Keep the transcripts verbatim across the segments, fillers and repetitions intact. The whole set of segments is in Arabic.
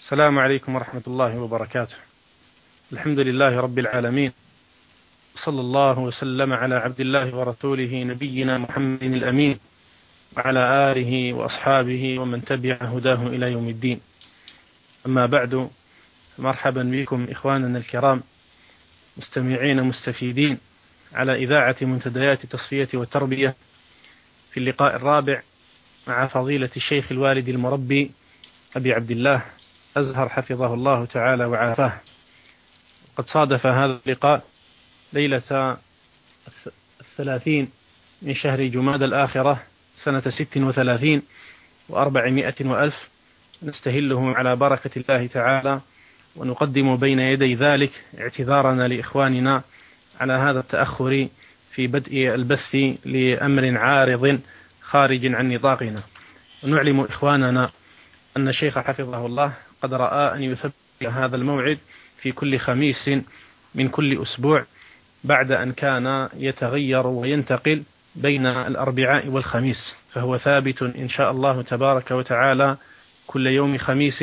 السلام عليكم ورحمة الله وبركاته. الحمد لله رب العالمين، صلى الله وسلم على عبد الله ورسوله نبينا محمد الأمين وعلى آله وأصحابه ومن تبع هداه إلى يوم الدين. أما بعد، مرحبا بكم إخواننا الكرام مستمعين مستفيدين على إذاعة منتديات التصفية والتربية في اللقاء الرابع مع فضيلة الشيخ الوالد المربي أبي عبد الله أزهر حفظه الله تعالى وعافاه. قد صادف هذا اللقاء ليلة الثلاثين من شهر جماد الآخرة سنة ست وثلاثين وأربعمائة وألف، نستهله على بركة الله تعالى، ونقدم بين يدي ذلك اعتذارنا لإخواننا على هذا التأخر في بدء البث لأمر عارض خارج عن نطاقنا. ونعلم إخواننا أن الشيخ حفظه الله قد رأى أن يثبت هذا الموعد في كل خميس من كل أسبوع، بعد أن كان يتغير وينتقل بين الأربعاء والخميس، فهو ثابت إن شاء الله تبارك وتعالى كل يوم خميس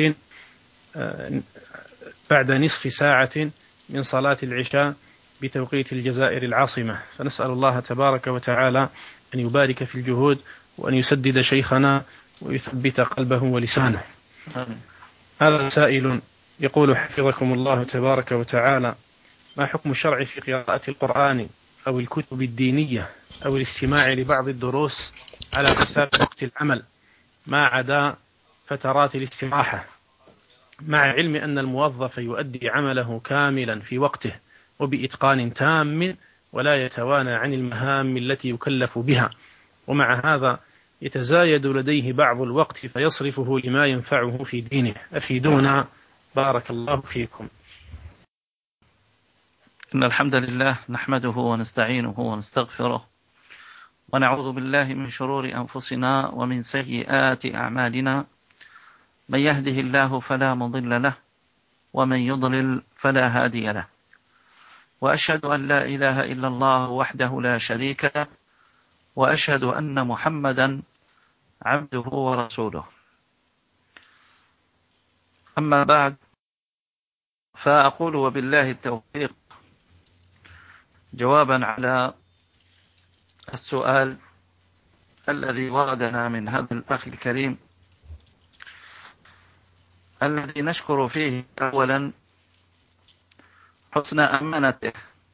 بعد نصف ساعة من صلاة العشاء بتوقيت الجزائر العاصمة. فنسأل الله تبارك وتعالى أن يبارك في الجهود، وأن يسدد شيخنا ويثبت قلبه ولسانه. هذا سائل يقول حفظكم الله تبارك وتعالى: ما حكم الشرع في قراءة القرآن أو الكتب الدينية أو الاستماع لبعض الدروس على حساب وقت العمل ما عدا فترات الاستراحة، مع علم أن الموظف يؤدي عمله كاملا في وقته وبإتقان تام ولا يتوانى عن المهام التي يكلف بها، ومع هذا يتزايد لديه بعض الوقت فيصرفه لما ينفعه في دينه؟ أفيدونا بارك الله فيكم. إن الحمد لله نحمده ونستعينه ونستغفره، ونعوذ بالله من شرور أنفسنا ومن سيئات أعمالنا. من يهده الله فلا مضل له، ومن يضلل فلا هادي له، وأشهد أن لا إله إلا الله وحده لا شريك له، وأشهد أن محمدا عبده ورسوله. أما بعد، فأقول وبالله التوفيق جوابا على السؤال الذي وردنا من هذا الأخ الكريم، الذي نشكر فيه أولا حسن أمانته،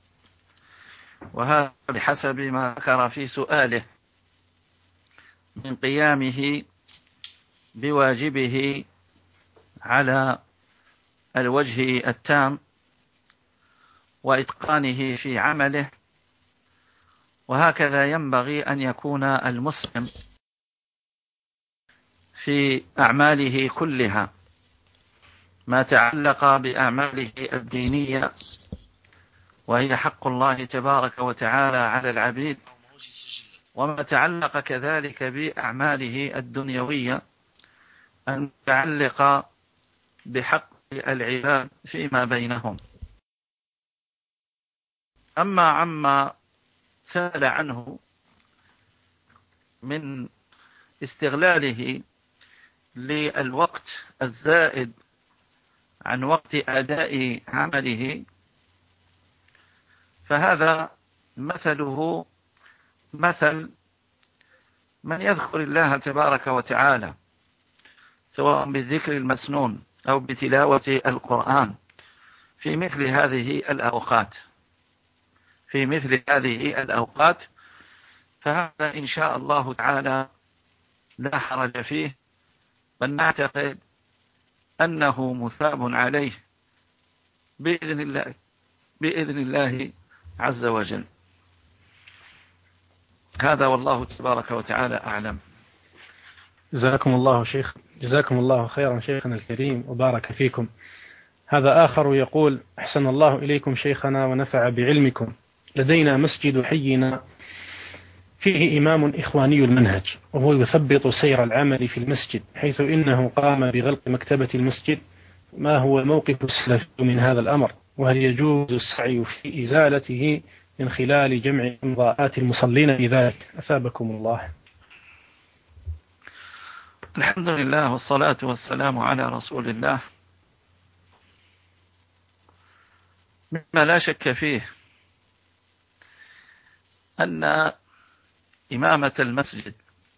وهذا بحسب ما ذكر في سؤاله من قيامه بواجبه على الوجه التام وإتقانه في عمله. وهكذا ينبغي أن يكون المسلم في أعماله كلها، ما تعلق بأعماله الدينية وهي حق الله تبارك وتعالى على العبيد، وما تعلق كذلك بأعماله الدنيوية المتعلقة بحق العباد فيما بينهم. أما عما سأل عنه من استغلاله للوقت الزائد عن وقت أداء عمله، فهذا مثله مثل من يذكر الله تبارك وتعالى سواء بالذكر المسنون أو بتلاوة القرآن في مثل هذه الأوقات في مثل هذه الأوقات فهذا إن شاء الله تعالى لا حرج فيه، بل نعتقد أنه مثاب عليه بإذن الله بإذن الله عز وجل. هذا والله تبارك وتعالى أعلم. جزاكم الله شيخ جزاكم الله خيرا شيخنا الكريم وبارك فيكم. هذا آخر يقول: أحسن الله إليكم شيخنا ونفع بعلمكم. لدينا مسجد حينا فيه إمام إخواني المنهج، وهو يثبط سير العمل في المسجد، حيث إنه قام بغلق مكتبة المسجد. ما هو موقف السلف من هذا الأمر؟ وهل يجوز السعي في إزالته من خلال جمع إمضاءات المصلين بذلك؟ أثابكم الله. الحمد لله والصلاة والسلام على رسول الله مما لا شك فيه أن إمامة المسجد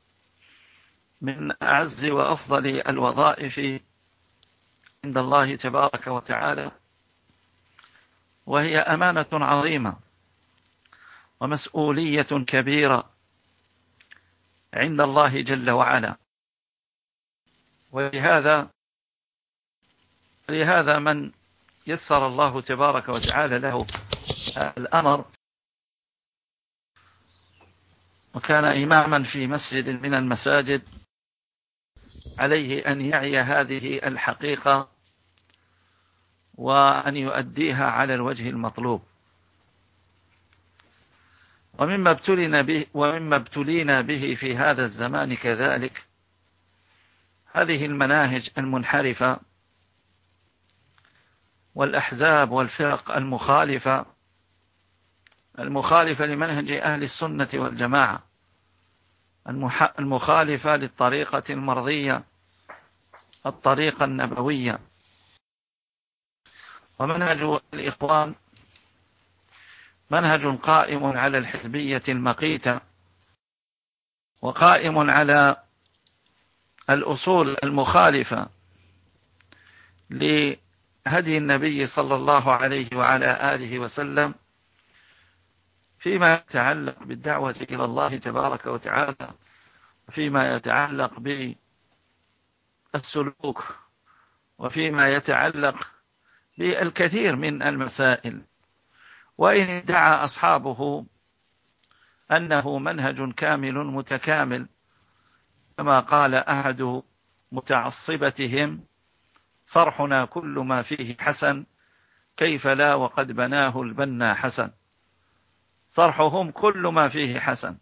من أعز وأفضل الوظائف عند الله تبارك وتعالى، وهي أمانة عظيمة ومسؤولية كبيرة عند الله جل وعلا. ولهذا لهذا من يسر الله تبارك وتعالى له الأمر وكان إماما في مسجد من المساجد، عليه أن يعي هذه الحقيقة وأن يؤديها على الوجه المطلوب. ومما ابتلينا به ومما ابتلينا به في هذا الزمان كذلك هذه المناهج المنحرفة والأحزاب والفرق المخالفة المخالفة لمنهج أهل السنة والجماعة، المخالفة للطريقة المرضية، الطريقة النبوية. ومنهج الإخوان منهج قائم على الحزبية المقيتة، وقائم على الأصول المخالفة لهدي النبي صلى الله عليه وعلى آله وسلم فيما يتعلق بالدعوة إلى الله تبارك وتعالى، وفيما يتعلق بالسلوك، وفيما يتعلق بالكثير من المسائل. وإن ادعى أصحابه أنه منهج كامل متكامل كما قال أحد متعصبتهم: صرحنا كل ما فيه حسن، كيف لا وقد بناه البنا حسن. صرحهم كل ما فيه حسن،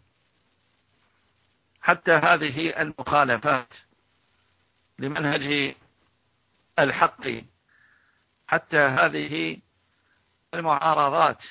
حتى هذه المخالفات لمنهج الحق، حتى هذه المعارضات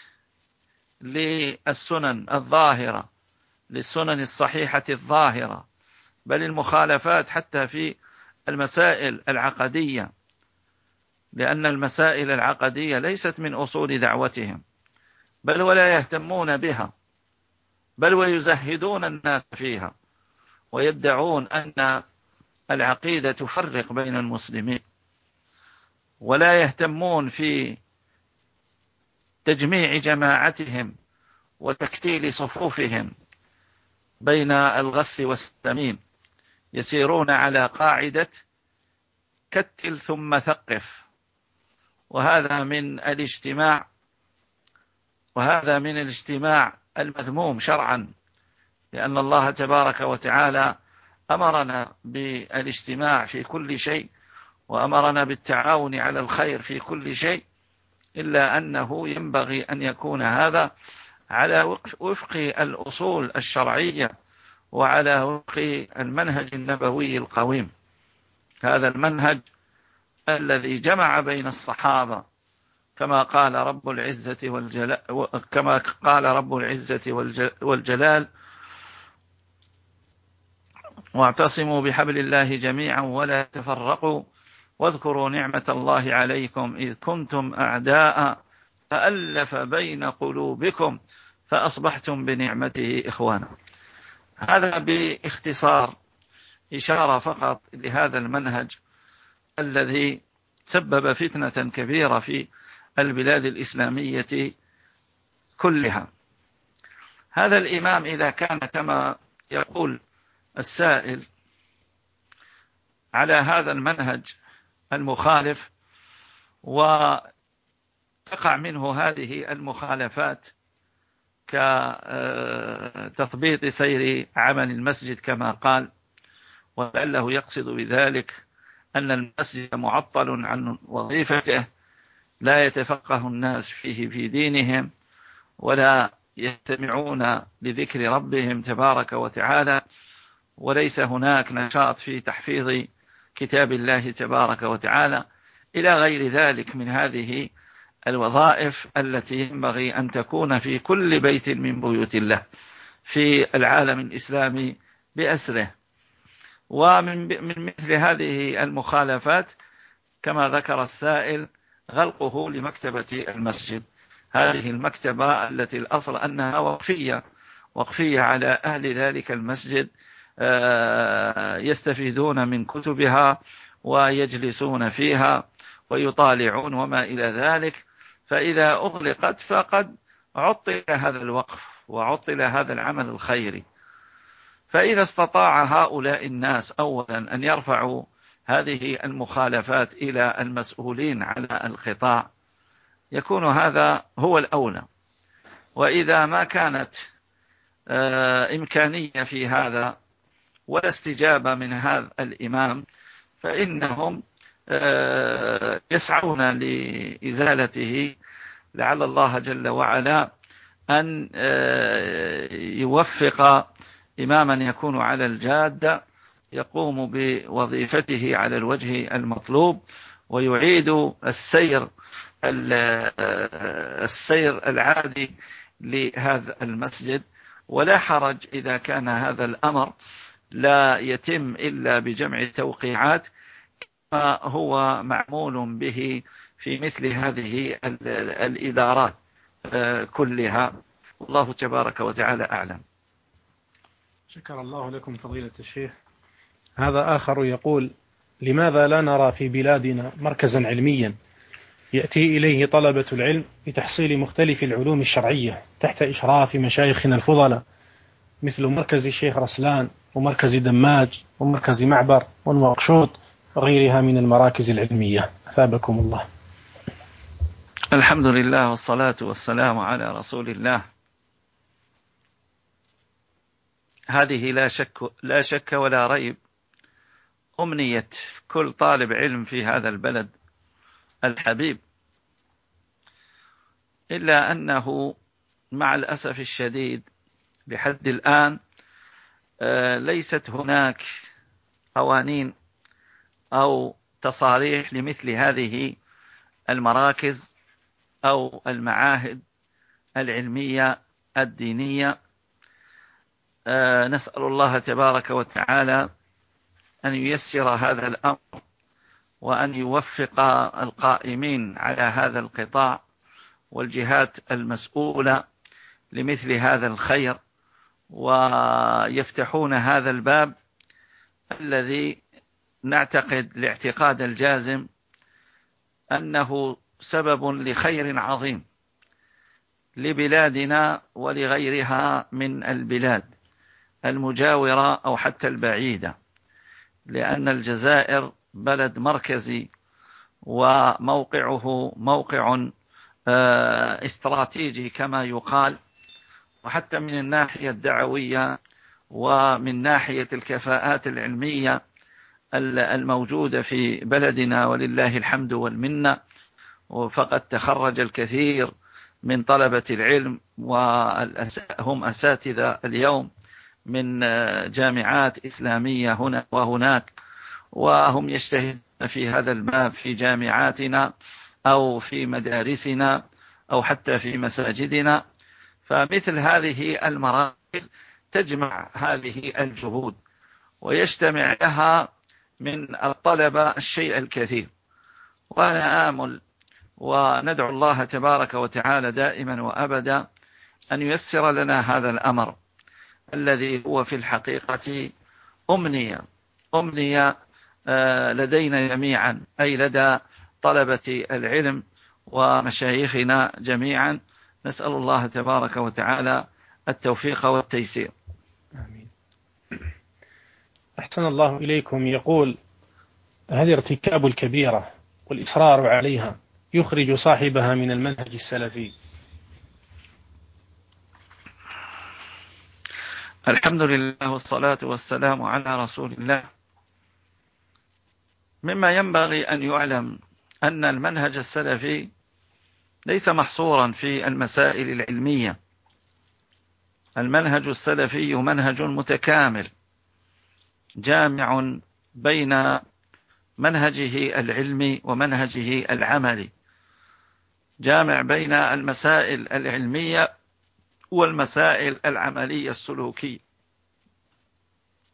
للسنن الظاهرة، للسنن الصحيحة الظاهرة، بل المخالفات حتى في المسائل العقدية، لأن المسائل العقدية ليست من أصول دعوتهم، بل ولا يهتمون بها، بل ويزهدون الناس فيها، ويدعون أن العقيدة تفرق بين المسلمين، ولا يهتمون في تجميع جماعتهم وتكتيل صفوفهم بين الغث والسمين. يسيرون على قاعدة كتل ثم ثقف، وهذا من الاجتماع وهذا من الاجتماع المذموم شرعا، لأن الله تبارك وتعالى أمرنا بالاجتماع في كل شيء، وأمرنا بالتعاون على الخير في كل شيء، إلا أنه ينبغي أن يكون هذا على وفق الأصول الشرعية وعلى وفق المنهج النبوي القويم، هذا المنهج الذي جمع بين الصحابة، كما قال رب العزة والجلال كما قال رب العزة والجلال: واعتصموا بحبل الله جميعا ولا تفرقوا واذكروا نعمة الله عليكم إذ كنتم أعداء فألف بين قلوبكم فأصبحتم بنعمته إخوانا. هذا باختصار إشارة فقط لهذا المنهج الذي سبب فتنة كبيرة في البلاد الإسلامية كلها. هذا الإمام إذا كان كما يقول السائل على هذا المنهج المخالف، وتقع منه هذه المخالفات كتثبيط سير عمل المسجد كما قال، ولعله يقصد بذلك أن المسجد معطل عن وظيفته، لا يتفقه الناس فيه في دينهم، ولا يستمعون لذكر ربهم تبارك وتعالى، وليس هناك نشاط في تحفيظ كتاب الله تبارك وتعالى، إلى غير ذلك من هذه الوظائف التي ينبغي أن تكون في كل بيت من بيوت الله في العالم الإسلامي بأسره. ومن من مثل هذه المخالفات كما ذكر السائل غلقه لمكتبة المسجد. هذه المكتبة التي الأصل أنها وقفية وقفية على أهل ذلك المسجد، يستفيدون من كتبها ويجلسون فيها ويطالعون وما إلى ذلك. فإذا أغلقت فقد عطل هذا الوقف وعطل هذا العمل الخيري. فإذا استطاع هؤلاء الناس أولا أن يرفعوا هذه المخالفات إلى المسؤولين على القطاع يكون هذا هو الأولى. وإذا ما كانت إمكانية في هذا ولا استجابة من هذا الإمام فإنهم يسعون لإزالته، لعل الله جل وعلا أن يوفق إماما يكون على الجادة يقوم بوظيفته على الوجه المطلوب ويعيد السير السير العادي لهذا المسجد. ولا حرج إذا كان هذا الأمر لا يتم إلا بجمع توقيعات كما هو معمول به في مثل هذه الإدارات كلها. والله تبارك وتعالى أعلم. شكر الله لكم فضيلة الشيخ. هذا آخر يقول: لماذا لا نرى في بلادنا مركزا علميا يأتي إليه طلبة العلم لتحصيل مختلف العلوم الشرعية تحت إشراف مشايخنا الفضلاء، مثل مركز الشيخ رسلان ومركز دماج ومركز معبر والنواكشوط وغيرها من المراكز العلمية، أثابكم الله. الحمد لله والصلاة والسلام على رسول الله. هذه لا شك لا شك ولا ريب أمنية كل طالب علم في هذا البلد الحبيب، إلا أنه مع الأسف الشديد لحد الآن ليست هناك قوانين أو تصاريح لمثل هذه المراكز أو المعاهد العلمية الدينية. نسأل الله تبارك وتعالى أن ييسر هذا الأمر وأن يوفق القائمين على هذا القطاع والجهات المسؤولة لمثل هذا الخير، ويفتحون هذا الباب الذي نعتقد الاعتقاد الجازم أنه سبب لخير عظيم لبلادنا ولغيرها من البلاد المجاورة أو حتى البعيدة، لأن الجزائر بلد مركزي وموقعه موقع استراتيجي كما يقال، وحتى من الناحية الدعوية ومن ناحية الكفاءات العلمية الموجودة في بلدنا ولله الحمد والمنة. فقد تخرج الكثير من طلبة العلم وهم أساتذة اليوم من جامعات إسلامية هنا وهناك، وهم يجتهدون في هذا الباب في جامعاتنا أو في مدارسنا أو حتى في مساجدنا. فمثل هذه المراكز تجمع هذه الجهود ويجتمع لها من الطلبة الشيء الكثير. وأنا آمل وندعو الله تبارك وتعالى دائما وأبدا أن ييسر لنا هذا الأمر الذي هو في الحقيقة أمنية أمنية لدينا جميعا، أي لدى طلبة العلم ومشايخنا جميعا. نسأل الله تبارك وتعالى التوفيق والتيسير. آمين. أحسن الله إليكم. يقول: هل ارتكاب الكبيرة والإصرار عليها يخرج صاحبها من المنهج السلفي؟ الحمد لله والصلاة والسلام على رسول الله. مما ينبغي أن يعلم أن المنهج السلفي ليس محصورا في المسائل العلمية. المنهج السلفي منهج متكامل جامع بين منهجه العلمي ومنهجه العملي، جامع بين المسائل العلمية والمسائل العملية السلوكية.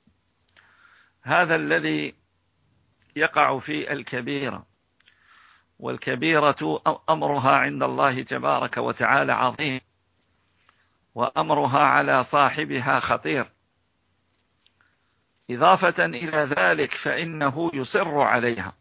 هذا الذي يقع في الكبيرة والكبيرة أمرها عند الله تبارك وتعالى عظيم، وأمرها على صاحبها خطير. إضافة إلى ذلك فإنه يصر عليها،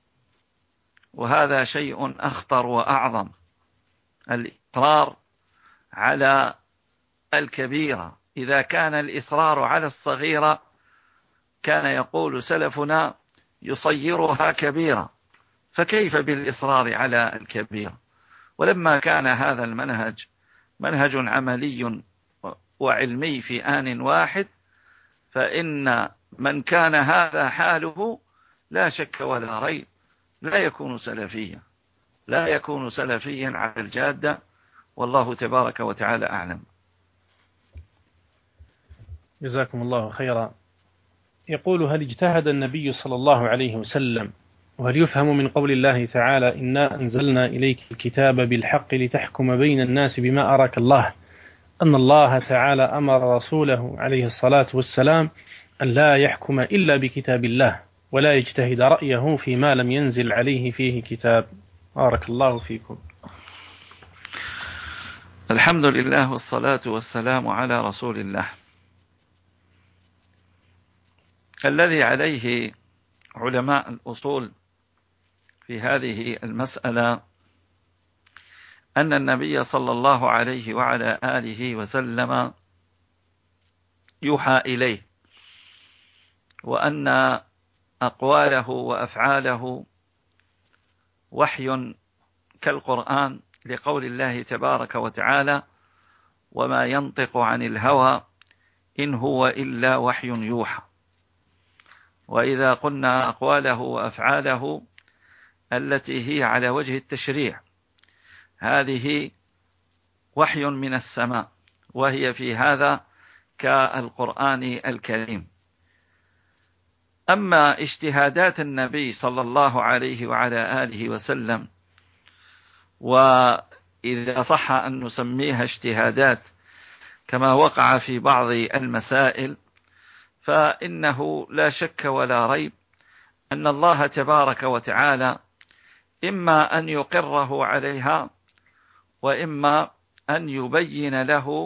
وهذا شيء أخطر وأعظم، الإصرار على الكبيرة. إذا كان الإصرار على الصغيرة كان يقول سلفنا يصيرها كبيرة، فكيف بالإصرار على الكبيرة؟ ولما كان هذا المنهج منهج عملي وعلمي في آن واحد، فإن من كان هذا حاله لا شك ولا ريب لا يكون سلفيا، لا يكون سلفيا على الجادة، والله تبارك وتعالى أعلم. جزاكم الله خيرا. يقول: هل اجتهد النبي صلى الله عليه وسلم؟ وهل يفهم من قول الله تعالى: إنا أنزلنا إليك الكتاب بالحق لتحكم بين الناس بما أراك الله، أن الله تعالى أمر رسوله عليه الصلاة والسلام أن لا يحكم إلا بكتاب الله ولا يجتهد رأيه فيما لم ينزل عليه فيه كتاب؟ بارك الله فيكم. الحمد لله والصلاة والسلام على رسول الله. الذي عليه علماء الأصول في هذه المسألة أن النبي صلى الله عليه وعلى آله وسلم يوحى إليه، وأن أقواله وأفعاله وحي كالقرآن، لقول الله تبارك وتعالى: وما ينطق عن الهوى إن هو إلا وحي يوحى. وإذا قلنا أقواله وأفعاله التي هي على وجه التشريع، هذه وحي من السماء، وهي في هذا كالقرآن الكريم. أما اجتهادات النبي صلى الله عليه وعلى آله وسلم، وإذا صح أن نسميها اجتهادات كما وقع في بعض المسائل، فإنه لا شك ولا ريب أن الله تبارك وتعالى إما أن يقره عليها، وإما أن يبين له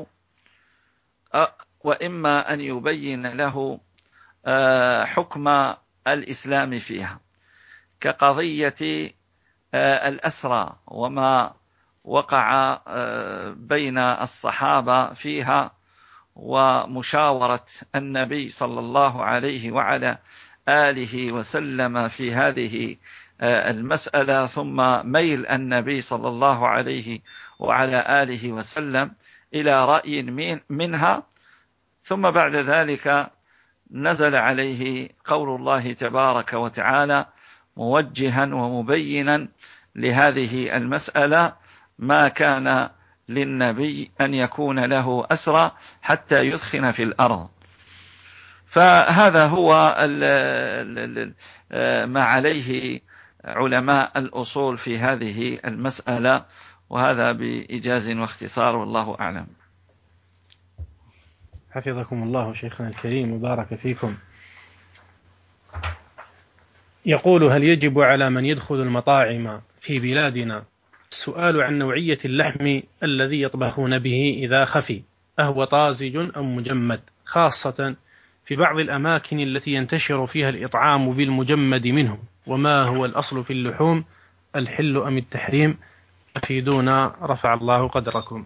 وإما أن يبين له حكم الإسلام فيها، كقضية الأسرى وما وقع بين الصحابة فيها، ومشاورة النبي صلى الله عليه وعلى آله وسلم في هذه المسألة، ثم ميل النبي صلى الله عليه وعلى آله وسلم إلى رأي منها، ثم بعد ذلك نزل عليه قول الله تبارك وتعالى موجها ومبينا لهذه المسألة: ما كان للنبي أن يكون له أسرى حتى يثخن في الأرض. فهذا هو ما عليه علماء الأصول في هذه المسألة، وهذا بإيجاز واختصار، والله أعلم. حفظكم الله شيخنا الكريم وبارك فيكم. يقول: هل يجب على من يدخل المطاعم في بلادنا السؤال عن نوعية اللحم الذي يطبخون به إذا خفي، أهو طازج أم مجمد، خاصة في بعض الأماكن التي ينتشر فيها الإطعام بالمجمد منه؟ وما هو الأصل في اللحوم، الحل أم التحريم؟ أفيدونا رفع الله قدركم.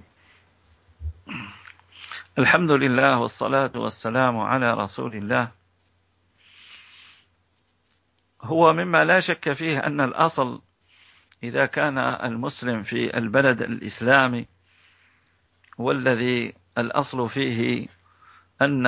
الحمد لله والصلاة والسلام على رسول الله. هو مما لا شك فيه أن الأصل إذا كان المسلم في البلد الإسلامي والذي الأصل فيه أن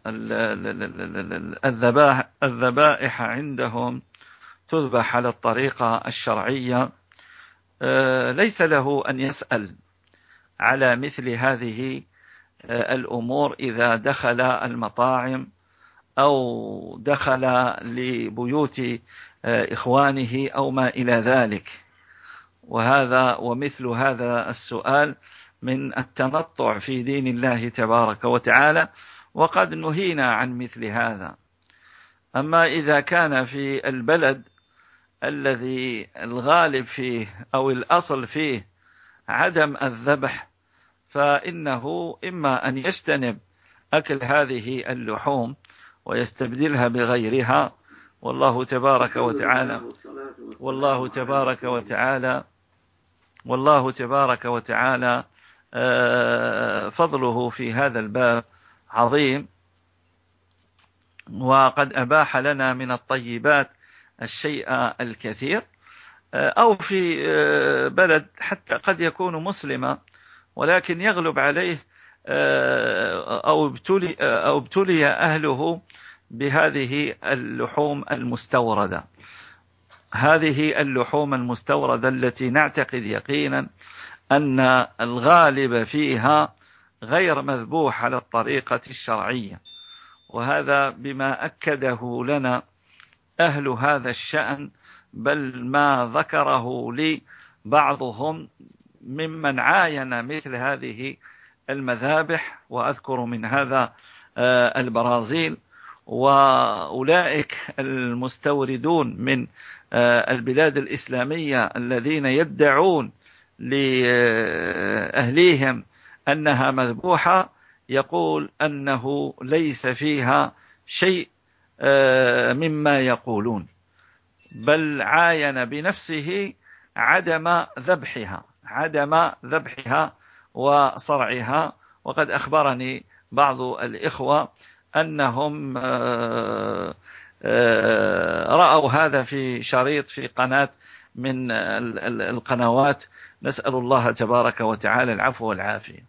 الذبائح عندهم تذبح على الطريقة الشرعية، ليس له أن يسأل على مثل هذه الأمور إذا دخل المطاعم أو دخل لبيوت إخوانه أو ما إلى ذلك. وهذا ومثل هذا السؤال من التنطع في دين الله تبارك وتعالى، وقد نهينا عن مثل هذا. أما إذا كان في البلد الذي الغالب فيه أو الأصل فيه عدم الذبح، فإنه إما أن يجتنب أكل هذه اللحوم ويستبدلها بغيرها، والله تبارك وتعالى والله تبارك وتعالى والله تبارك وتعالى فضله في هذا الباب عظيم، وقد أباح لنا من الطيبات الشيء الكثير. أو في بلد حتى قد يكون مسلما ولكن يغلب عليه أو ابتلي, أو ابتلي أهله بهذه اللحوم المستوردة، هذه اللحوم المستوردة التي نعتقد يقينا أن الغالب فيها غير مذبوح على الطريقة الشرعية، وهذا بما أكده لنا أهل هذا الشأن، بل ما ذكره لي بعضهم ممن عاين مثل هذه المذابح، وأذكر من هذا البرازيل، وأولئك المستوردون من البلاد الإسلامية الذين يدعون لأهليهم أنها مذبوحة، يقول أنه ليس فيها شيء مما يقولون، بل عاين بنفسه عدم ذبحها عدم ذبحها وصرعها. وقد أخبرني بعض الإخوة أنهم رأوا هذا في شريط في قناة من القنوات، نسأل الله تبارك وتعالى العفو والعافية.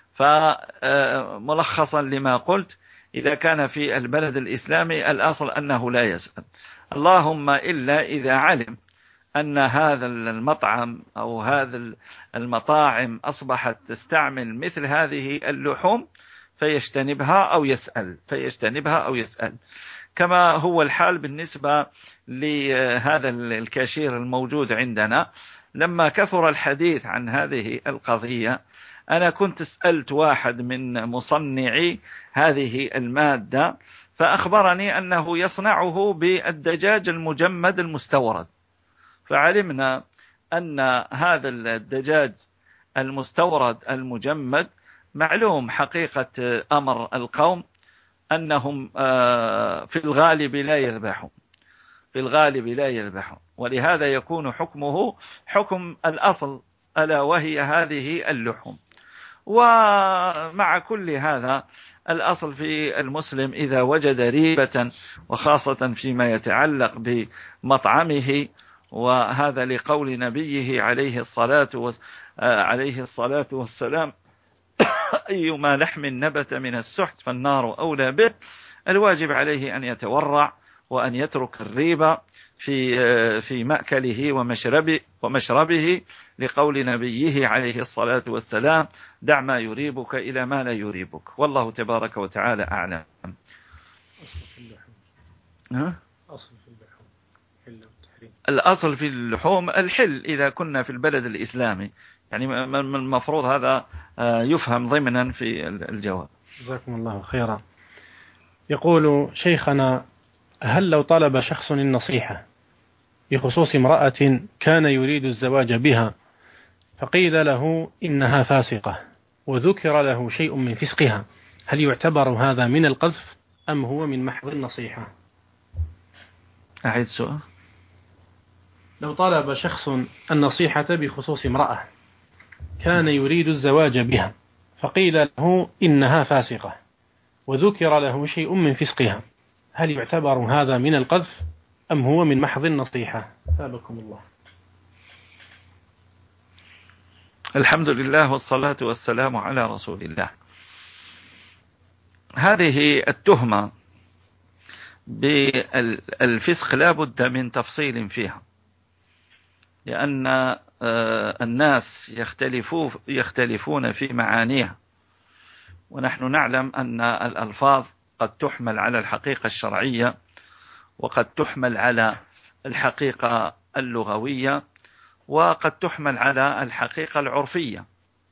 فملخصا لما قلت، إذا كان في البلد الإسلامي الأصل أنه لا يسأل، اللهم إلا إذا علم أن هذا المطعم أو هذا المطاعم أصبحت تستعمل مثل هذه اللحوم فيجتنبها أو يسأل فيجتنبها أو يسأل كما هو الحال بالنسبة لهذا الكاشير الموجود عندنا. لما كثر الحديث عن هذه القضية، أنا كنت سألت واحد من مصنعي هذه المادة فأخبرني أنه يصنعه بالدجاج المجمد المستورد، فعلمنا أن هذا الدجاج المستورد المجمد معلوم حقيقة أمر القوم أنهم في الغالب لا يذبحون في الغالب لا يذبحون ولهذا يكون حكمه حكم الأصل، ألا وهي هذه اللحوم. ومع كل هذا الأصل في المسلم إذا وجد ريبة، وخاصة فيما يتعلق بمطعمه، وهذا لقول نبيه عليه الصلاة عليه الصلاة والسلام: أيما لحم نبت من السحت فالنار أولى به. الواجب عليه أن يتورع وأن يترك الريبة في في مأكله ومشربه ومشربه لقول نبيه عليه الصلاة والسلام: دع ما يريبك إلى ما لا يريبك. والله تبارك وتعالى أعلم. الأصل في اللحوم الحل إذا كنا في البلد الإسلامي، يعني المفروض هذا يفهم ضمنا في الجواب. جزاكم الله خيرا. يقول شيخنا: هل لو طلب شخص النصيحة بخصوص امرأة كان يريد الزواج بها فقيل له إنها فاسقة وذكر له شيء من فسقها، هل يعتبر هذا من القذف أم هو من محض النصيحة؟ أعيد سؤال. لو طلب شخص النصيحة بخصوص امرأة كان يريد الزواج بها فقيل له إنها فاسقة وذكر له شيء من فسقها، هل يعتبر هذا من القذف أم هو من محض النصيحة؟ ثابكم الله. الحمد لله والصلاة والسلام على رسول الله. هذه التهمة بالفسق لا بد من تفصيل فيها، لأن الناس يختلفون في معانيها، ونحن نعلم أن الألفاظ قد تحمل على الحقيقة الشرعية وقد تحمل على الحقيقة اللغوية وقد تحمل على الحقيقة العرفية.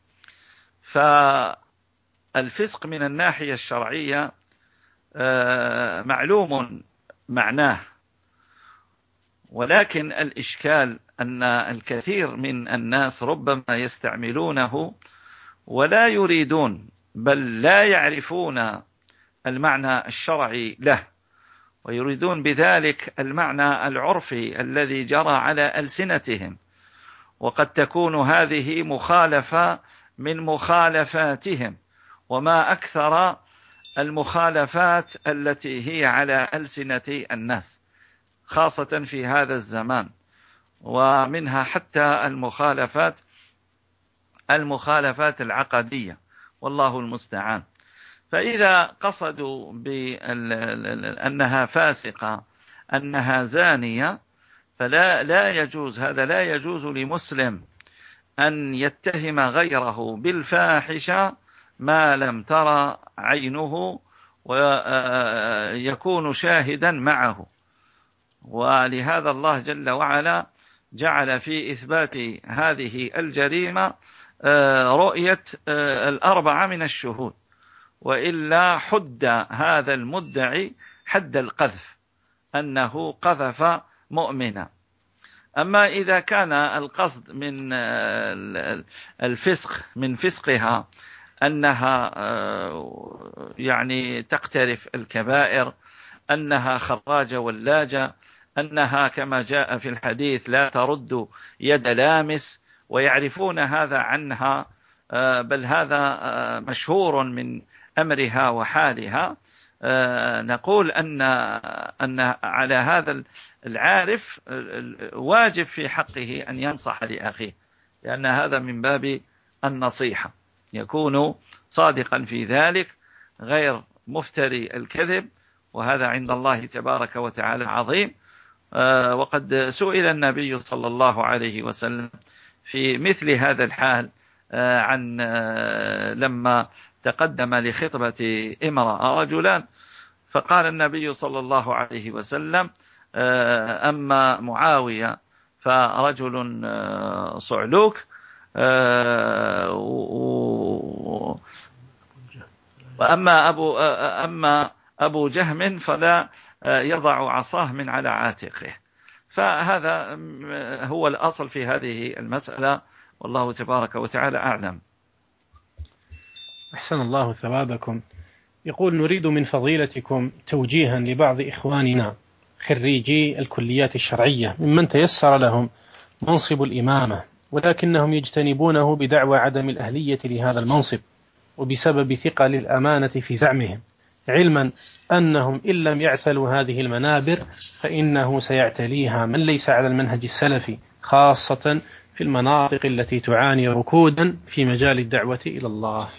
فالفسق من الناحية الشرعية معلوم معناه، ولكن الإشكال أن الكثير من الناس ربما يستعملونه ولا يريدون، بل لا يعرفون المعنى الشرعي له، ويريدون بذلك المعنى العرفي الذي جرى على ألسنتهم، وقد تكون هذه مخالفة من مخالفاتهم، وما أكثر المخالفات التي هي على ألسنة الناس خاصة في هذا الزمان، ومنها حتى المخالفات المخالفات العقدية، والله المستعان. فإذا قصدوا بأنها فاسقة، أنها زانية، فلا لا يجوز، هذا لا يجوز لمسلم أن يتهم غيره بالفاحشة ما لم ترى عينه ويكون شاهدا معه. ولهذا الله جل وعلا جعل في إثبات هذه الجريمة رؤية الأربعة من الشهود، وإلا حد هذا المدعي حد القذف، أنه قذف مؤمنا. أما إذا كان القصد من الفسق من فسقها أنها يعني تقترف الكبائر، أنها خراجة ولاجة، أنها كما جاء في الحديث لا ترد يد لامس، ويعرفون هذا عنها، بل هذا مشهور من أمرها وحالها، نقول أن أن على هذا العارف واجب في حقه أن ينصح لأخيه، لأن هذا من باب النصيحة، يكون صادقا في ذلك غير مفتري الكذب، وهذا عند الله تبارك وتعالى عظيم. وقد سئل النبي صلى الله عليه وسلم في مثل هذا الحال عن لما تقدم لخطبة امرأة رجلان، فقال النبي صلى الله عليه وسلم: أما معاوية فرجل صعلوك، وأما أبو, أما أبو جهم فلا يضع عصاه من على عاتقه. فهذا هو الأصل في هذه المسألة، والله تبارك وتعالى أعلم. أحسن الله ثوابكم. يقول: نريد من فضيلتكم توجيها لبعض إخواننا خريجي الكليات الشرعية ممن تيسر لهم منصب الإمامة، ولكنهم يجتنبونه بدعوى عدم الأهلية لهذا المنصب، وبسبب ثقل الأمانة في زعمهم، علما أنهم إن لم يعتلوا هذه المنابر فإنه سيعتليها من ليس على المنهج السلفي، خاصة في المناطق التي تعاني ركودا في مجال الدعوة إلى الله.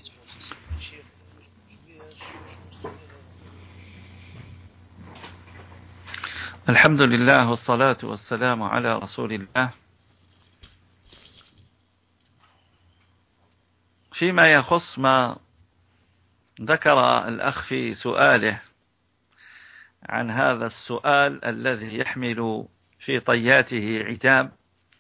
الحمد لله والصلاة والسلام على رسول الله. فيما يخص ما ذكر الأخ في سؤاله عن هذا السؤال الذي يحمل في طياته عتاب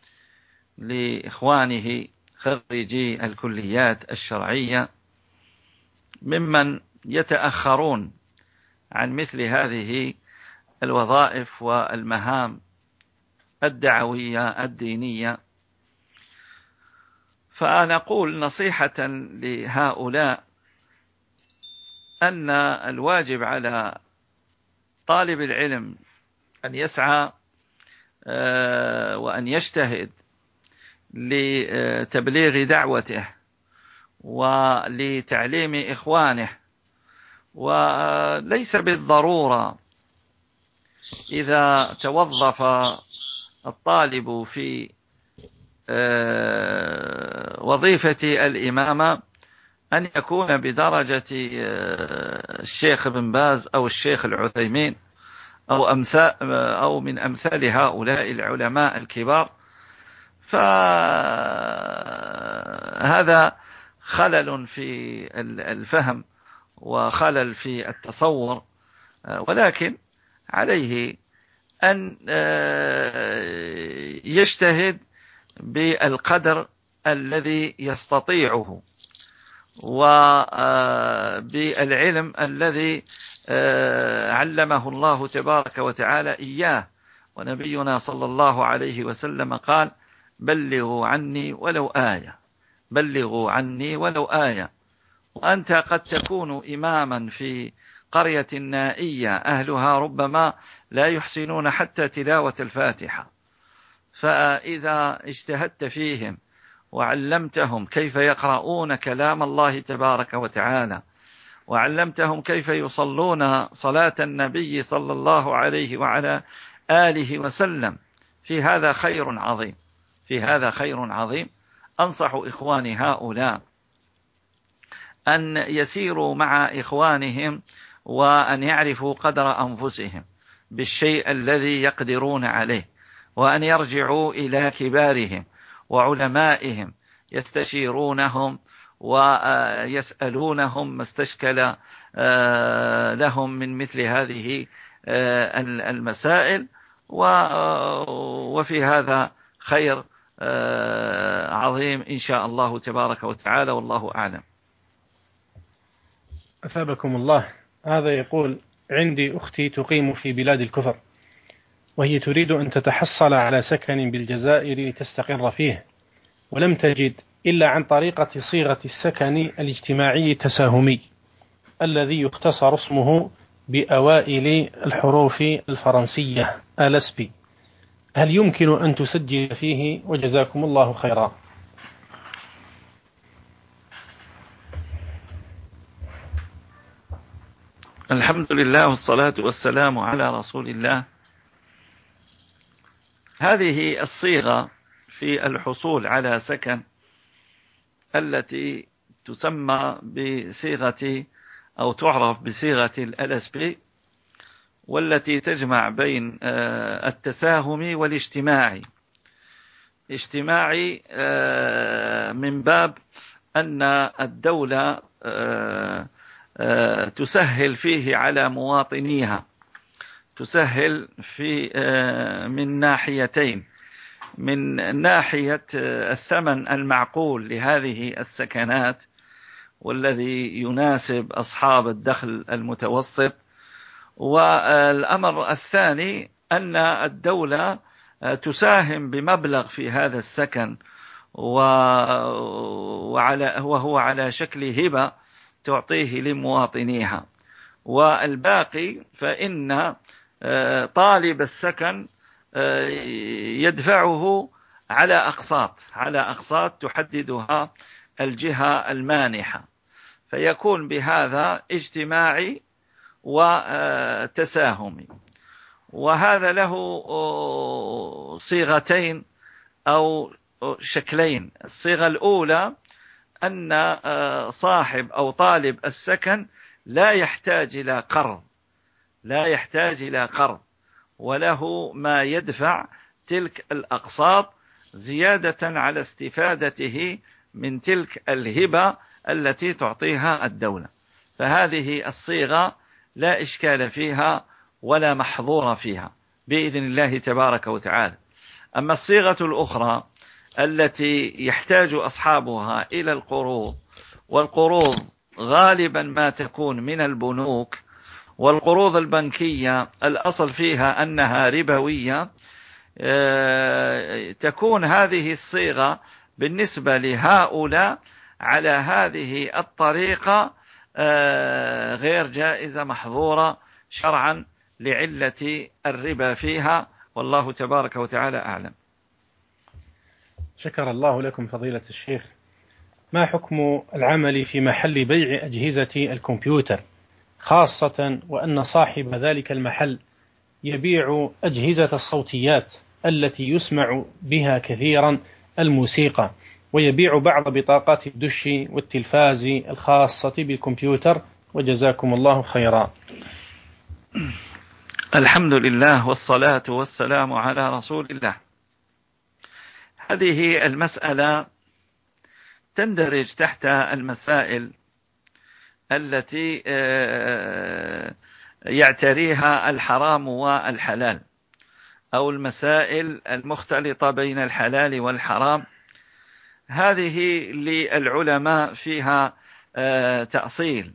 لإخوانه خريجي الكليات الشرعية ممن يتأخرون عن مثل هذه الوظائف والمهام الدعوية الدينية، فنقول نصيحة لهؤلاء أن الواجب على طالب العلم أن يسعى وأن يجتهد لتبليغ دعوته ولتعليم إخوانه، وليس بالضرورة إذا توظف الطالب في وظيفة الإمامة أن يكون بدرجة الشيخ بن باز أو الشيخ العثيمين أو أمثال أو من أمثال هؤلاء العلماء الكبار، فهذا خلل في الفهم وخلل في التصور، ولكن عليه أن يجتهد بالقدر الذي يستطيعه وبالعلم الذي علمه الله تبارك وتعالى إياه، ونبينا صلى الله عليه وسلم قال: بلغوا عني ولو آية، بلغوا عني ولو آية. وأنت قد تكون إماما في قرية نائية أهلها ربما لا يحسنون حتى تلاوة الفاتحة، فإذا اجتهدت فيهم وعلمتهم كيف يقرؤون كلام الله تبارك وتعالى، وعلمتهم كيف يصلون صلاة النبي صلى الله عليه وعلى آله وسلم، في هذا خير عظيم، في هذا خير عظيم. أنصح إخواني هؤلاء أن يسيروا مع إخوانهم، وأن يعرفوا قدر أنفسهم بالشيء الذي يقدرون عليه، وأن يرجعوا إلى كبارهم وعلمائهم يستشيرونهم ويسألونهم ما استشكل لهم من مثل هذه المسائل، وفي هذا خير عظيم إن شاء الله تبارك وتعالى، والله أعلم. أثابكم الله. هذا يقول: عندي أختي تقيم في بلاد الكفر، وهي تريد أن تتحصل على سكن بالجزائر لتستقر فيه، ولم تجد إلا عن طريقة صيغة السكن الاجتماعي التساهمي الذي يختصر اسمه بأوائل الحروف الفرنسية ألسبي. هل يمكن أن تسجل فيه؟ وجزاكم الله خيرا. الحمد لله والصلاة والسلام على رسول الله. هذه الصيغة في الحصول على سكن التي تسمى بصيغة أو تعرف بصيغة ال إس بي، والتي تجمع بين التساهمي والاجتماعي. اجتماعي من باب أن الدولة تسهل فيه على مواطنيها، تسهل في من ناحيتين: من ناحية الثمن المعقول لهذه السكنات والذي يناسب أصحاب الدخل المتوسط، والأمر الثاني أن الدولة تساهم بمبلغ في هذا السكن، وهو على شكل هبة تعطيه لمواطنيها، والباقي فإن طالب السكن يدفعه على أقساط على أقساط تحددها الجهة المانحة، فيكون بهذا اجتماعي وتساهمي. وهذا له صيغتين أو شكلين. الصيغة الأولى أن صاحب أو طالب السكن لا يحتاج إلى قرض لا يحتاج إلى قرض وله ما يدفع تلك الأقساط زيادة على استفادته من تلك الهبة التي تعطيها الدولة. فهذه الصيغة لا إشكال فيها ولا محظور فيها بإذن الله تبارك وتعالى. أما الصيغة الأخرى التي يحتاج أصحابها إلى القروض، والقروض غالبا ما تكون من البنوك، والقروض البنكية الأصل فيها أنها ربوية، تكون هذه الصيغة بالنسبة لهؤلاء على هذه الطريقة غير جائزة محظورة شرعا لعلة الربا فيها، والله تبارك وتعالى أعلم. شكر الله لكم فضيلة الشيخ. ما حكم العمل في محل بيع أجهزة الكمبيوتر، خاصة وأن صاحب ذلك المحل يبيع أجهزة الصوتيات التي يسمع بها كثيرا الموسيقى، ويبيع بعض بطاقات الدش والتلفاز الخاصة بالكمبيوتر، وجزاكم الله خيرا. الحمد لله والصلاة والسلام على رسول الله. هذه المسألة تندرج تحت المسائل التي يعتريها الحرام والحلال، أو المسائل المختلطة بين الحلال والحرام. هذه للعلماء فيها تأصيل،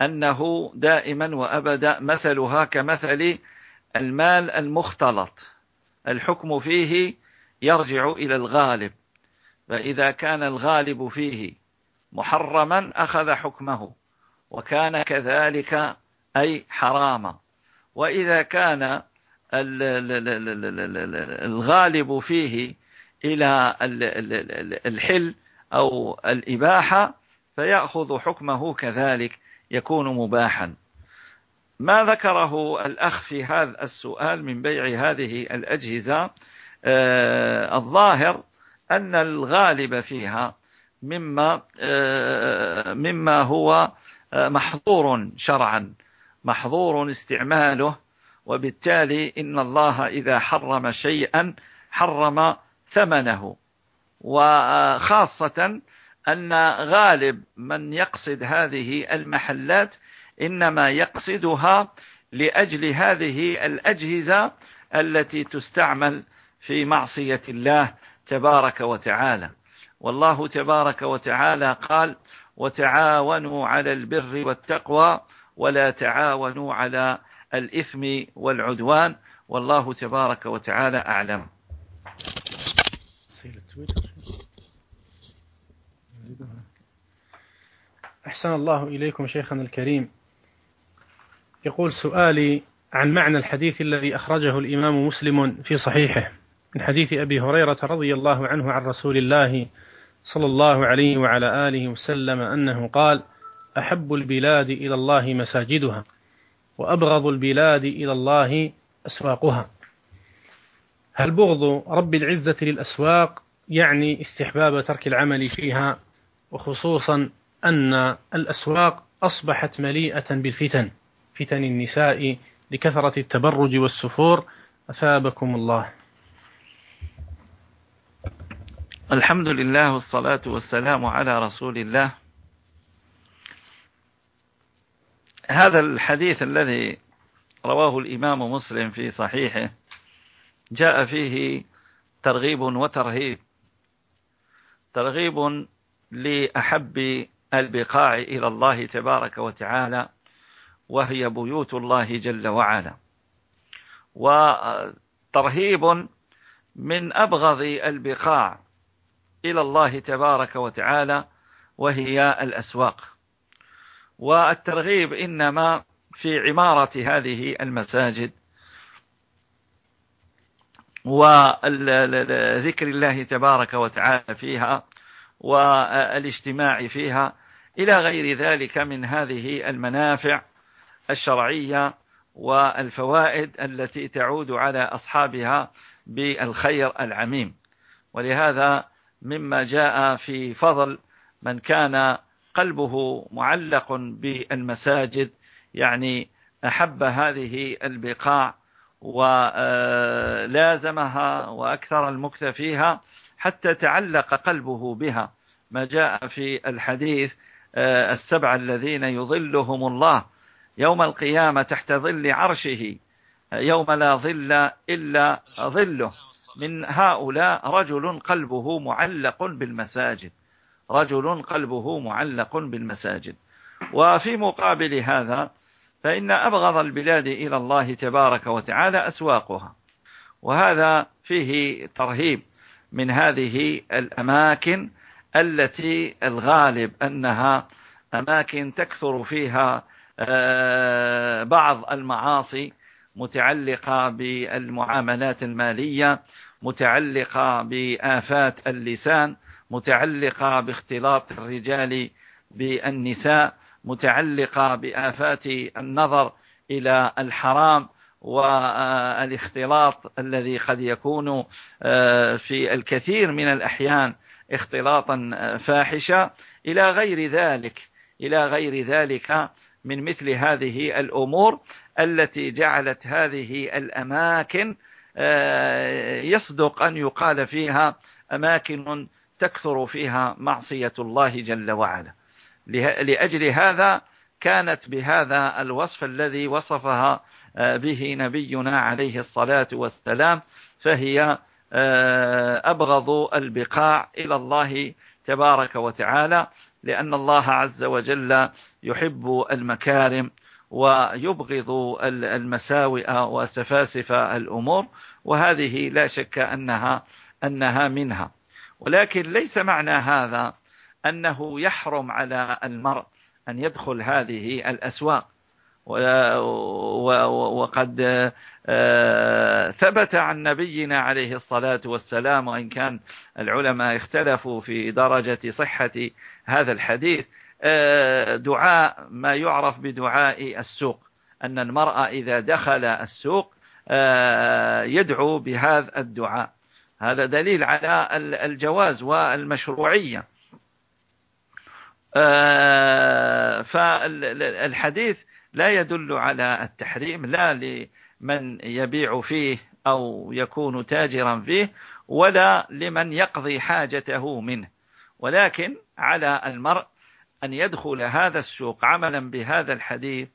أنه دائما وأبدا مثلها كمثل المال المختلط الحكم فيه يرجع إلى الغالب، فإذا كان الغالب فيه محرما أخذ حكمه وكان كذلك أي حراما، وإذا كان الغالب فيه إلى الحل أو الإباحة فيأخذ حكمه كذلك يكون مباحا. ما ذكره الأخ في هذا السؤال من بيع هذه الأجهزة آه الظاهر أن الغالب فيها مما, آه مما هو آه محظور شرعا، محظور استعماله، وبالتالي إن الله إذا حرم شيئا حرم ثمنه، وخاصة أن غالب من يقصد هذه المحلات إنما يقصدها لأجل هذه الأجهزة التي تستعمل في معصية الله تبارك وتعالى. والله تبارك وتعالى قال: وتعاونوا على البر والتقوى ولا تعاونوا على الإثم والعدوان، والله تبارك وتعالى أعلم. أحسن الله إليكم شيخنا الكريم. يقول سؤالي عن معنى الحديث الذي أخرجه الإمام مسلم في صحيحه من حديث أبي هريرة رضي الله عنه عن رسول الله صلى الله عليه وعلى آله وسلم أنه قال: أحب البلاد إلى الله مساجدها، وأبغض البلاد إلى الله أسواقها. هل بغض رب العزة للأسواق يعني استحباب ترك العمل فيها، وخصوصا أن الأسواق أصبحت مليئة بالفتن، فتن النساء لكثرة التبرج والسفور، أثابكم الله. الحمد لله والصلاة والسلام على رسول الله. هذا الحديث الذي رواه الإمام مسلم في صحيحه جاء فيه ترغيب وترهيب. ترغيب لأحب البقاع إلى الله تبارك وتعالى، وهي بيوت الله جل وعلا، وترهيب من أبغض البقاع إلى الله تبارك وتعالى، وهي الأسواق. والترغيب إنما في عمارة هذه المساجد وذكر الله تبارك وتعالى فيها والاجتماع فيها إلى غير ذلك من هذه المنافع الشرعية والفوائد التي تعود على أصحابها بالخير العميم. ولهذا مما جاء في فضل من كان قلبه معلق بالمساجد، يعني أحب هذه البقاع ولازمها وأكثر المكث فيها حتى تعلق قلبه بها، ما جاء في الحديث: السبع الذين يظلهم الله يوم القيامة تحت ظل عرشه يوم لا ظل إلا ظله، من هؤلاء رجل قلبه معلق بالمساجد، رجل قلبه معلق بالمساجد. وفي مقابل هذا فإن أبغض البلاد إلى الله تبارك وتعالى أسواقها، وهذا فيه ترهيب من هذه الأماكن التي الغالب أنها أماكن تكثر فيها بعض المعاصي متعلقة بالمعاملات المالية، متعلقة بآفات اللسان، متعلقة باختلاط الرجال بالنساء، متعلقة بآفات النظر إلى الحرام والاختلاط الذي قد يكون في الكثير من الأحيان اختلاطا فاحشا إلى غير ذلك إلى غير ذلك من مثل هذه الأمور التي جعلت هذه الأماكن يصدق أن يقال فيها أماكن تكثر فيها معصية الله جل وعلا. لأجل هذا كانت بهذا الوصف الذي وصفها به نبينا عليه الصلاة والسلام، فهي أبغض البقاع إلى الله تبارك وتعالى، لأن الله عز وجل يحب المكارم ويبغض المساوئ وسفاسف الأمور، وهذه لا شك أنها أنها منها. ولكن ليس معنى هذا أنه يحرم على المرء أن يدخل هذه الأسواق. وقد ثبت عن نبينا عليه الصلاة والسلام، وإن كان العلماء اختلفوا في درجة صحة هذا الحديث، دعاء ما يعرف بدعاء السوق، أن المرأة إذا دخل السوق يدعو بهذا الدعاء. هذا دليل على الجواز والمشروعية. فالحديث لا يدل على التحريم، لا لمن يبيع فيه أو يكون تاجرا فيه، ولا لمن يقضي حاجته منه، ولكن على المرء أن يدخل هذا السوق عملا بهذا الحديث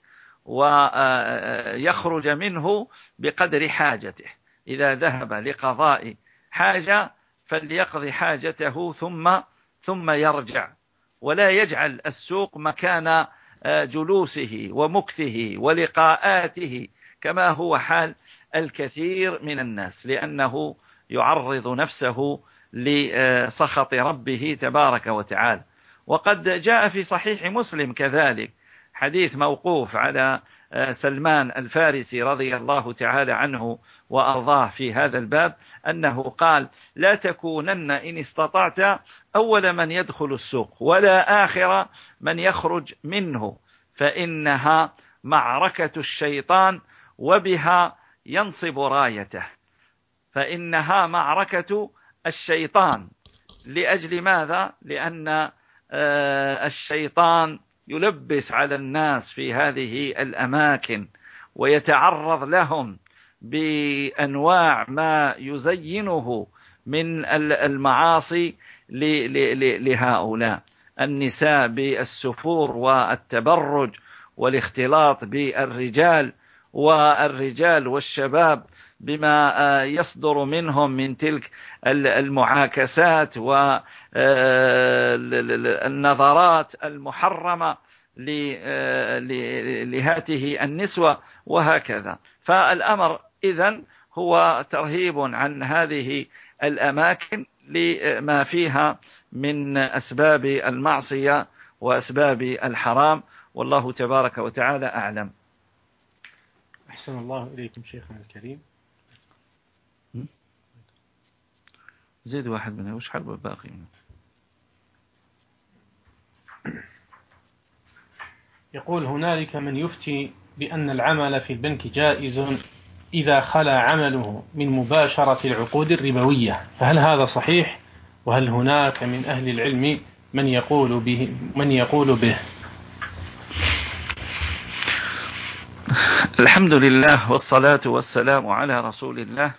ويخرج منه بقدر حاجته. إذا ذهب لقضاء حاجة فليقضي حاجته ثم ثم يرجع، ولا يجعل السوق مكان جلوسه ومكثه ولقاءاته كما هو حال الكثير من الناس، لأنه يعرض نفسه لسخط ربه تبارك وتعالى. وقد جاء في صحيح مسلم كذلك حديث موقوف على سلمان الفارسي رضي الله تعالى عنه وأرضاه في هذا الباب، أنه قال: لا تكونن إن استطعت أول من يدخل السوق ولا آخر من يخرج منه، فإنها معركة الشيطان وبها ينصب رايته. فإنها معركة الشيطان. لأجل ماذا؟ لأن الشيطان يلبس على الناس في هذه الأماكن ويتعرض لهم بأنواع ما يزينه من المعاصي لهؤلاء النساء بالسفور والتبرج والاختلاط بالرجال، والرجال والشباب بما يصدر منهم من تلك المعاكسات والنظرات المحرمة لهاته النسوة وهكذا. فالأمر إذن هو ترهيب عن هذه الأماكن لما فيها من أسباب المعصية وأسباب الحرام، والله تبارك وتعالى أعلم. أحسن الله إليكم شيخنا الكريم. زيد واحد منه وش حرب الباقي منه. يقول: هنالك من يفتي بأن العمل في البنك جائز إذا خلا عمله من مباشرة العقود الربوية، فهل هذا صحيح؟ وهل هناك من أهل العلم من يقول به من يقول به؟ الحمد لله والصلاة والسلام على رسول الله.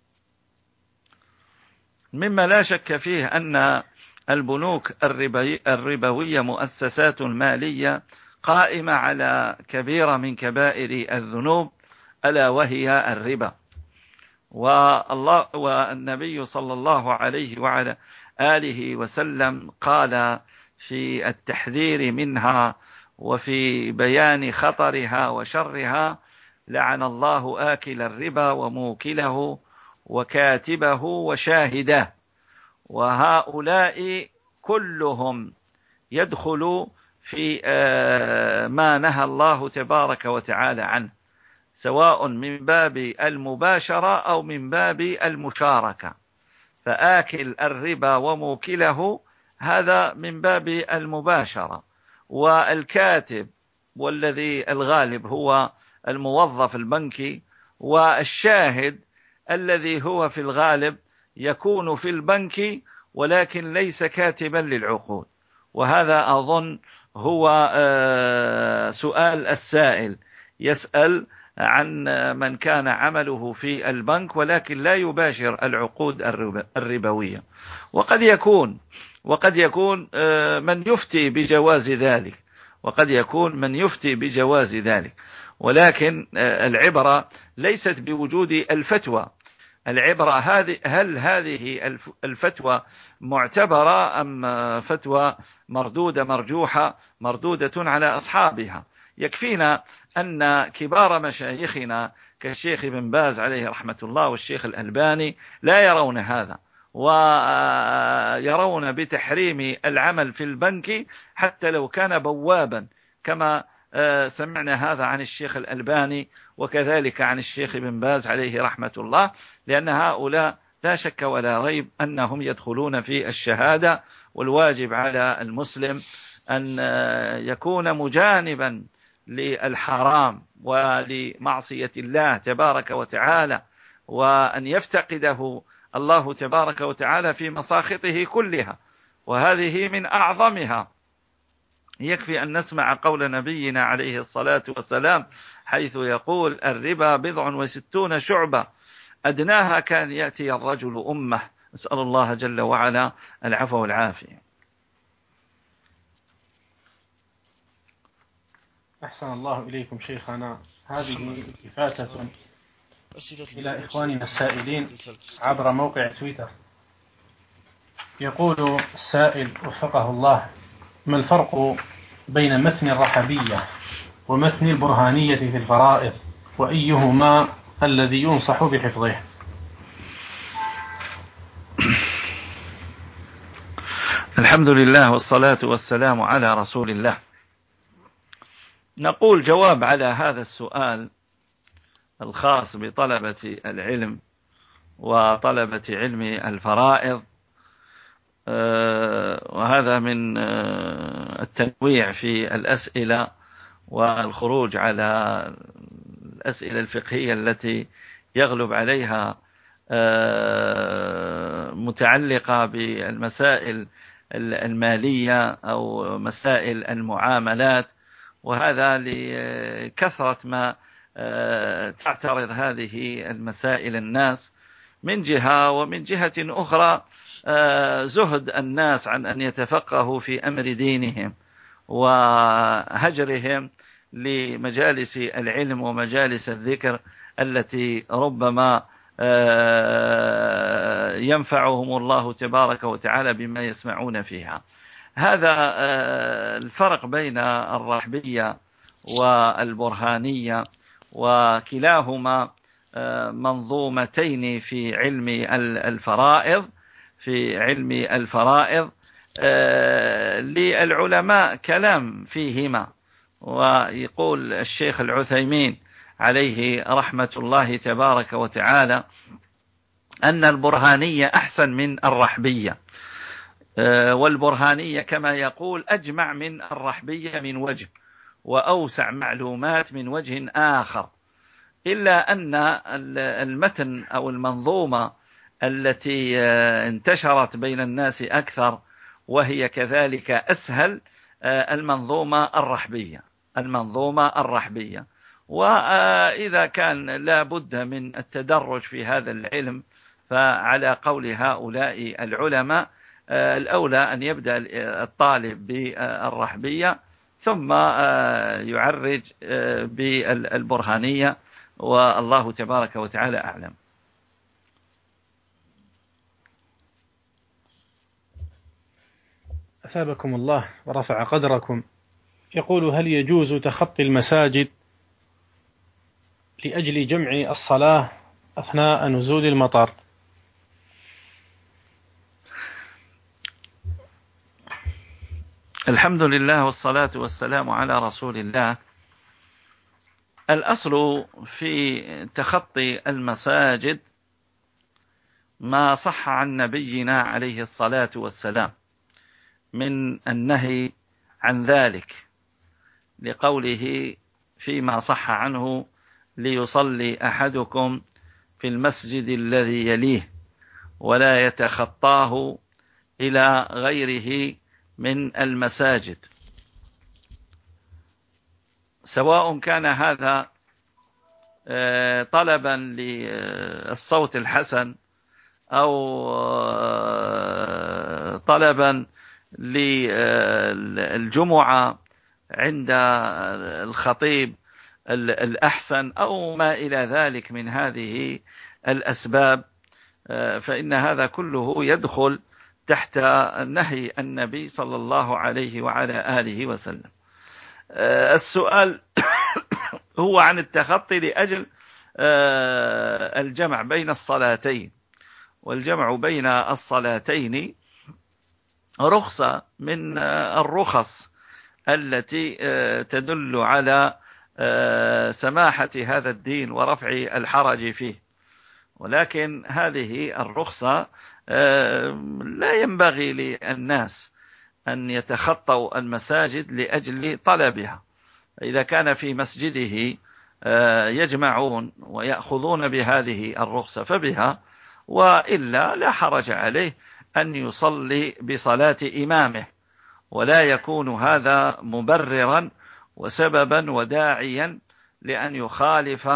مما لا شك فيه أن البنوك الربوية مؤسسات مالية قائمة على كبيرة من كبائر الذنوب، ألا وهي الربا. والله والنبي صلى الله عليه وعلى آله وسلم قال في التحذير منها وفي بيان خطرها وشرها: لعن الله آكل الربا وموكله وكاتبه وشاهده. وهؤلاء كلهم يدخل في ما نهى الله تبارك وتعالى عنه، سواء من باب المباشرة أو من باب المشاركة. فآكل الربا وموكله هذا من باب المباشرة، والكاتب والذي الغالب هو الموظف البنكي، والشاهد الذي هو في الغالب يكون في البنك ولكن ليس كاتبا للعقود. وهذا أظن هو سؤال السائل، يسأل عن من كان عمله في البنك ولكن لا يباشر العقود الربوية. وقد يكون وقد يكون من يفتي بجواز ذلك، وقد يكون من يفتي بجواز ذلك، ولكن العبرة ليست بوجود الفتوى. العبرة هذه هل هذه الفتوى معتبرة أم فتوى مردودة مرجوحة مردودة على أصحابها. يكفينا أن كبار مشايخنا كالشيخ ابن باز عليه رحمة الله والشيخ الألباني لا يرون هذا، ويرون بتحريم العمل في البنك حتى لو كان بوابا، كما سمعنا هذا عن الشيخ الألباني وكذلك عن الشيخ ابن باز عليه رحمة الله، لأن هؤلاء لا شك ولا ريب أنهم يدخلون في الشهادة. والواجب على المسلم أن يكون مجانبا للحرام ولمعصية الله تبارك وتعالى، وأن يفتقده الله تبارك وتعالى في مساخطه كلها، وهذه من أعظمها. يكفي أن نسمع قول نبينا عليه الصلاة والسلام حيث يقول: الربا بضع وستون شعبة أدناها كان يأتي الرجل أمه. نسأل الله جل وعلا العفو والعافية. أحسن الله إليكم شيخنا. هذه إفادة إلى إخواننا السائلين عبر موقع تويتر. يقول السائل وفقه الله: ما الفرق بين متن الرحبية ومتن البرهانية في الفرائض، وأيهما الذي ينصح بحفظه؟ الحمد لله والصلاة والسلام على رسول الله. نقول جواب على هذا السؤال الخاص بطلبة العلم وطلبة علم الفرائض، وهذا من التنويع في الأسئلة والخروج على الأسئلة الفقهية التي يغلب عليها متعلقة بالمسائل المالية أو مسائل المعاملات، وهذا لكثرة ما تعترض هذه المسائل الناس من جهة، ومن جهة أخرى زهد الناس عن أن يتفقهوا في أمر دينهم وهجرهم لمجالس العلم ومجالس الذكر التي ربما ينفعهم الله تبارك وتعالى بما يسمعون فيها. هذا الفرق بين الرحبية والبرهانية، وكلاهما منظومتين في علم الفرائض في علم الفرائض للعلماء كلام فيهما. ويقول الشيخ العثيمين عليه رحمة الله تبارك وتعالى أن البرهانية أحسن من الرحبية، والبرهانية كما يقول أجمع من الرحبية من وجه، وأوسع معلومات من وجه آخر، إلا أن المتن أو المنظومة التي انتشرت بين الناس أكثر وهي كذلك أسهل المنظومة الرحبية المنظومة الرحبية وإذا كان لا بد من التدرج في هذا العلم، فعلى قول هؤلاء العلماء الأولى أن يبدأ الطالب بالرحبية ثم يعرج بالبرهانية، والله تبارك وتعالى أعلم. أثابكم الله ورفع قدركم. يقول: هل يجوز تخطي المساجد لأجل جمع الصلاة أثناء نزول المطر؟ الحمد لله والصلاة والسلام على رسول الله. الأصل في تخطي المساجد ما صح عن نبينا عليه الصلاة والسلام من النهي عن ذلك، لقوله فيما صح عنه: ليصلي أحدكم في المسجد الذي يليه ولا يتخطاه إلى غيره من المساجد، سواء كان هذا طلبا للصوت الحسن أو طلبا للجمعة عند الخطيب الأحسن أو ما إلى ذلك من هذه الأسباب، فإن هذا كله يدخل تحت نهي النبي صلى الله عليه وعلى آله وسلم. السؤال هو عن التخطي لأجل الجمع بين الصلاتين، والجمع بين الصلاتين رخصة من الرخص التي تدل على سماحة هذا الدين ورفع الحرج فيه. ولكن هذه الرخصة لا ينبغي للناس أن يتخطوا المساجد لأجل طلبها. إذا كان في مسجده يجمعون ويأخذون بهذه الرخصة فبها، وإلا لا حرج عليه أن يصلي بصلاة إمامه، ولا يكون هذا مبررا وسببا وداعيا لأن يخالف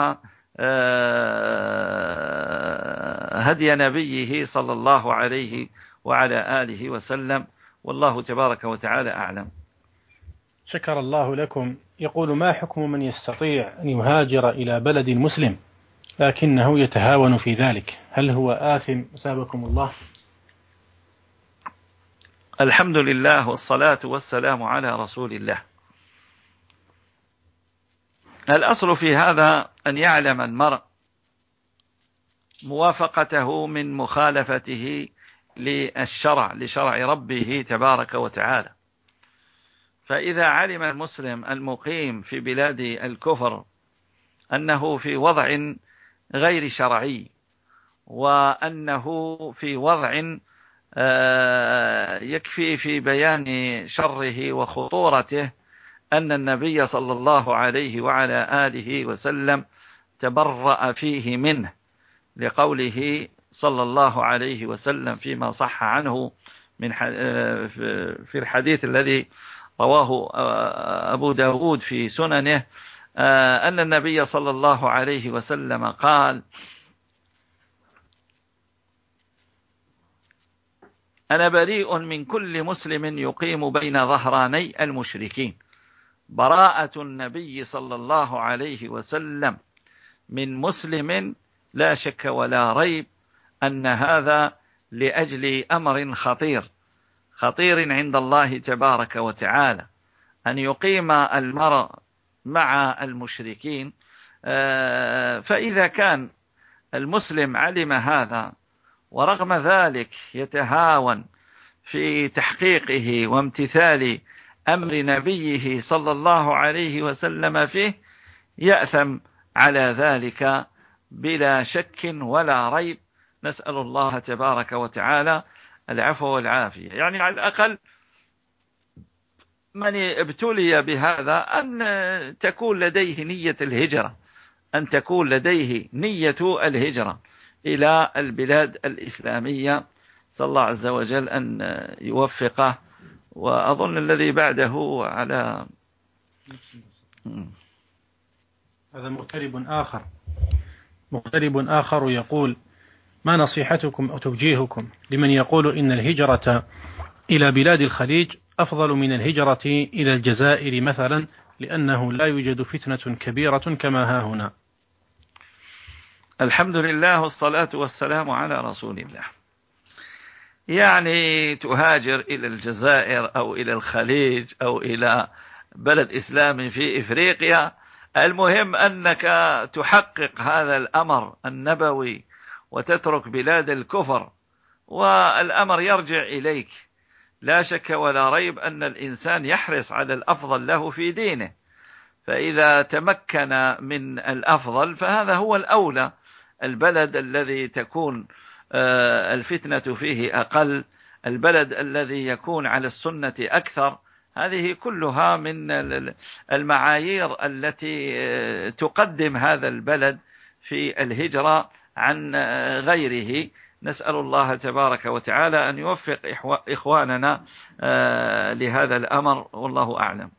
هدي نبيه صلى الله عليه وعلى آله وسلم. والله تبارك وتعالى أعلم. شكر الله لكم. يقول: ما حكم من يستطيع أن يهاجر إلى بلد مسلم لكنه يتهاون في ذلك؟ هل هو آثم أثابكم الله؟ الحمد لله والصلاة والسلام على رسول الله. الأصل في هذا أن يعلم المرء موافقته من مخالفته للشرع لشرع ربه تبارك وتعالى. فإذا علم المسلم المقيم في بلاد الكفر أنه في وضع غير شرعي، وأنه في وضع يكفي في بيان شره وخطورته أن النبي صلى الله عليه وعلى آله وسلم تبرأ فيه منه، لقوله صلى الله عليه وسلم فيما صح عنه من في الحديث الذي رواه أبو داود في سننه أن النبي صلى الله عليه وسلم قال: أنا بريء من كل مسلم يقيم بين ظهراني المشركين. براءة النبي صلى الله عليه وسلم من مسلم لا شك ولا ريب أن هذا لأجل أمر خطير خطير عند الله تبارك وتعالى، أن يقيم المرء مع المشركين. فإذا كان المسلم علم هذا ورغم ذلك يتهاون في تحقيقه وامتثال أمر نبيه صلى الله عليه وسلم فيه، يأثم على ذلك بلا شك ولا ريب. نسأل الله تبارك وتعالى العفو والعافية. يعني على الأقل من ابتلي بهذا أن تكون لديه نية الهجرة، أن تكون لديه نية الهجرة إلى البلاد الإسلامية. صلى الله عز وجل أن يوفقه. وأظن الذي بعده على هذا مغترب آخر مغترب آخر يقول: ما نصيحتكم أو توجيهكم لمن يقول إن الهجرة إلى بلاد الخليج أفضل من الهجرة إلى الجزائر مثلا، لأنه لا يوجد فتنة كبيرة كما ها هنا؟ الحمد لله والصلاة والسلام على رسول الله. يعني تهاجر إلى الجزائر أو إلى الخليج أو إلى بلد إسلامي في إفريقيا، المهم أنك تحقق هذا الأمر النبوي وتترك بلاد الكفر، والأمر يرجع إليك. لا شك ولا ريب أن الإنسان يحرص على الأفضل له في دينه، فإذا تمكن من الأفضل فهذا هو الأولى. البلد الذي تكون الفتنة فيه أقل، البلد الذي يكون على السنة أكثر، هذه كلها من المعايير التي تقدم هذا البلد في الهجرة عن غيره. نسأل الله تبارك وتعالى أن يوفق إخواننا لهذا الأمر، والله أعلم.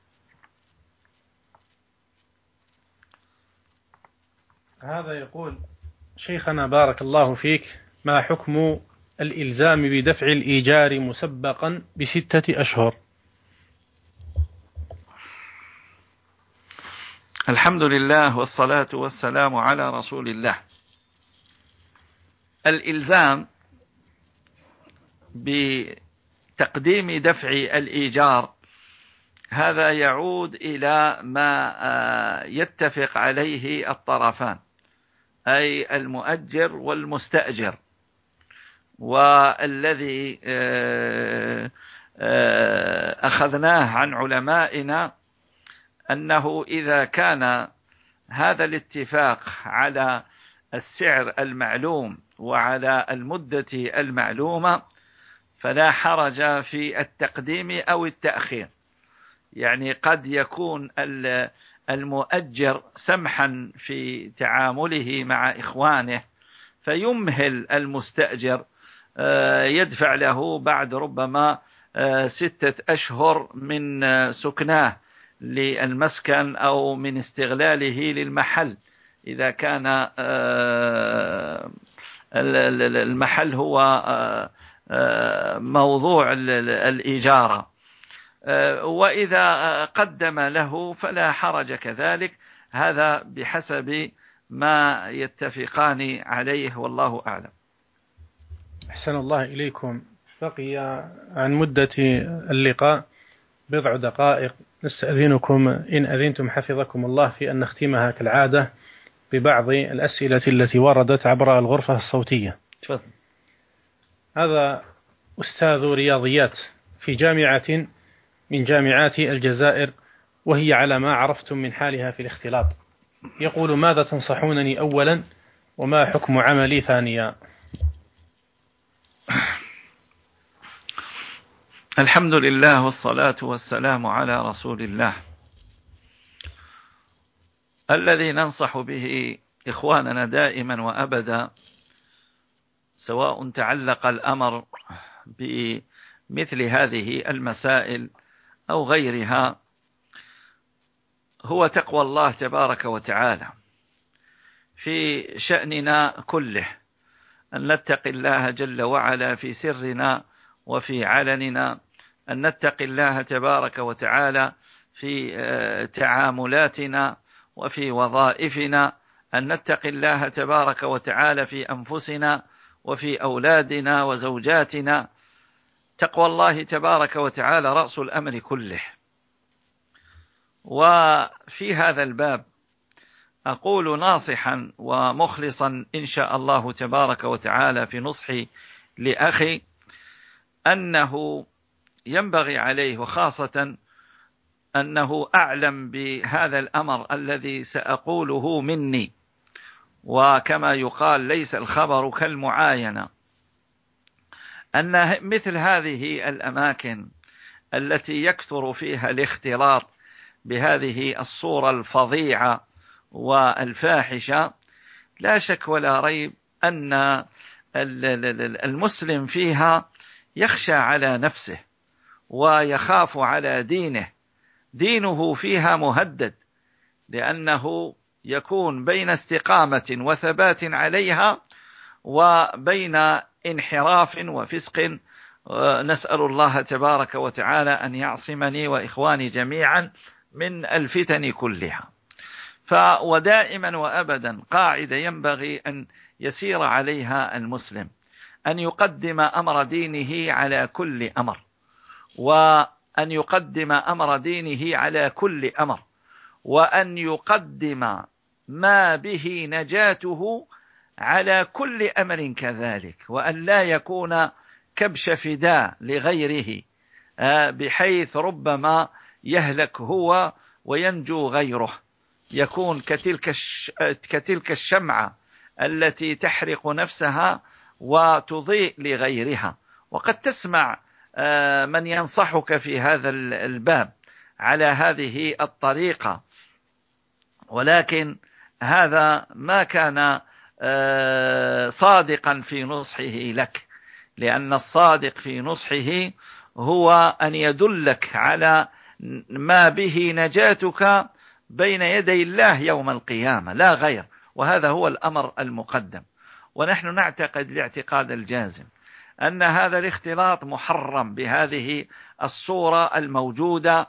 هذا يقول: شيخنا بارك الله فيك، ما حكم الإلزام بدفع الإيجار مسبقا بستة أشهر؟ الحمد لله والصلاة والسلام على رسول الله. الإلزام بتقديم دفع الإيجار هذا يعود إلى ما يتفق عليه الطرفان، أي المؤجر والمستأجر. والذي أخذناه عن علمائنا أنه إذا كان هذا الاتفاق على السعر المعلوم وعلى المدة المعلومة فلا حرج في التقديم أو التأخير. يعني قد يكون المؤجر سمحا في تعامله مع إخوانه فيمهل المستأجر، يدفع له بعد ربما ستة أشهر من سكناه للمسكن أو من استغلاله للمحل، إذا كان المحل هو موضوع الإجارة. وإذا قدم له فلا حرج كذلك، هذا بحسب ما يتفقان عليه، والله أعلم. أحسن الله إليكم. بقي عن مدة اللقاء بضع دقائق، نستأذنكم إن أذنتم حفظكم الله في أن نختمها كالعادة ببعض الأسئلة التي وردت عبر الغرفة الصوتية. تفضل. هذا أستاذ رياضيات في جامعة من جامعات الجزائر، وهي على ما عرفتم من حالها في الاختلاط، يقول: ماذا تنصحونني أولا، وما حكم عملي ثانيا؟ الحمد لله والصلاة والسلام على رسول الله. الذي ننصح به إخواننا دائما وأبدا، سواء تعلق الأمر بمثل هذه المسائل أو غيرها، هو تقوى الله تبارك وتعالى في شأننا كله، أن نتقي الله جل وعلا في سرنا وفي علننا، أن نتقي الله تبارك وتعالى في تعاملاتنا وفي وظائفنا، أن نتقي الله تبارك وتعالى في أنفسنا وفي أولادنا وزوجاتنا. تقوى الله تبارك وتعالى رأس الأمر كله. وفي هذا الباب أقول ناصحا ومخلصا إن شاء الله تبارك وتعالى في نصحي لأخي، أنه ينبغي عليه، وخاصة أنه أعلم بهذا الأمر الذي سأقوله مني، وكما يقال ليس الخبر كالمعاينة، أن مثل هذه الأماكن التي يكثر فيها الاختلاط بهذه الصورة الفظيعة والفاحشة، لا شك ولا ريب أن المسلم فيها يخشى على نفسه ويخاف على دينه. دينه فيها مهدد، لأنه يكون بين استقامة وثبات عليها وبين انحراف وفسق. نسأل الله تبارك وتعالى أن يعصمني وإخواني جميعا من الفتن كلها. فودائما وأبدا قاعدة ينبغي أن يسير عليها المسلم، أن يقدم أمر دينه على كل أمر، وأن يقدم أمر دينه على كل أمر، وأن يقدم ما به نجاته على كل أمر كذلك، وأن لا يكون كبش فداء لغيره بحيث ربما يهلك هو وينجو غيره. يكون كتلك كتلك الشمعة التي تحرق نفسها وتضيء لغيرها. وقد تسمع من ينصحك في هذا الباب على هذه الطريقة، ولكن هذا ما كان صادقا في نصحه لك، لأن الصادق في نصحه هو أن يدلك على ما به نجاتك بين يدي الله يوم القيامة لا غير، وهذا هو الأمر المقدم. ونحن نعتقد الاعتقاد الجازم أن هذا الاختلاط محرم بهذه الصورة الموجودة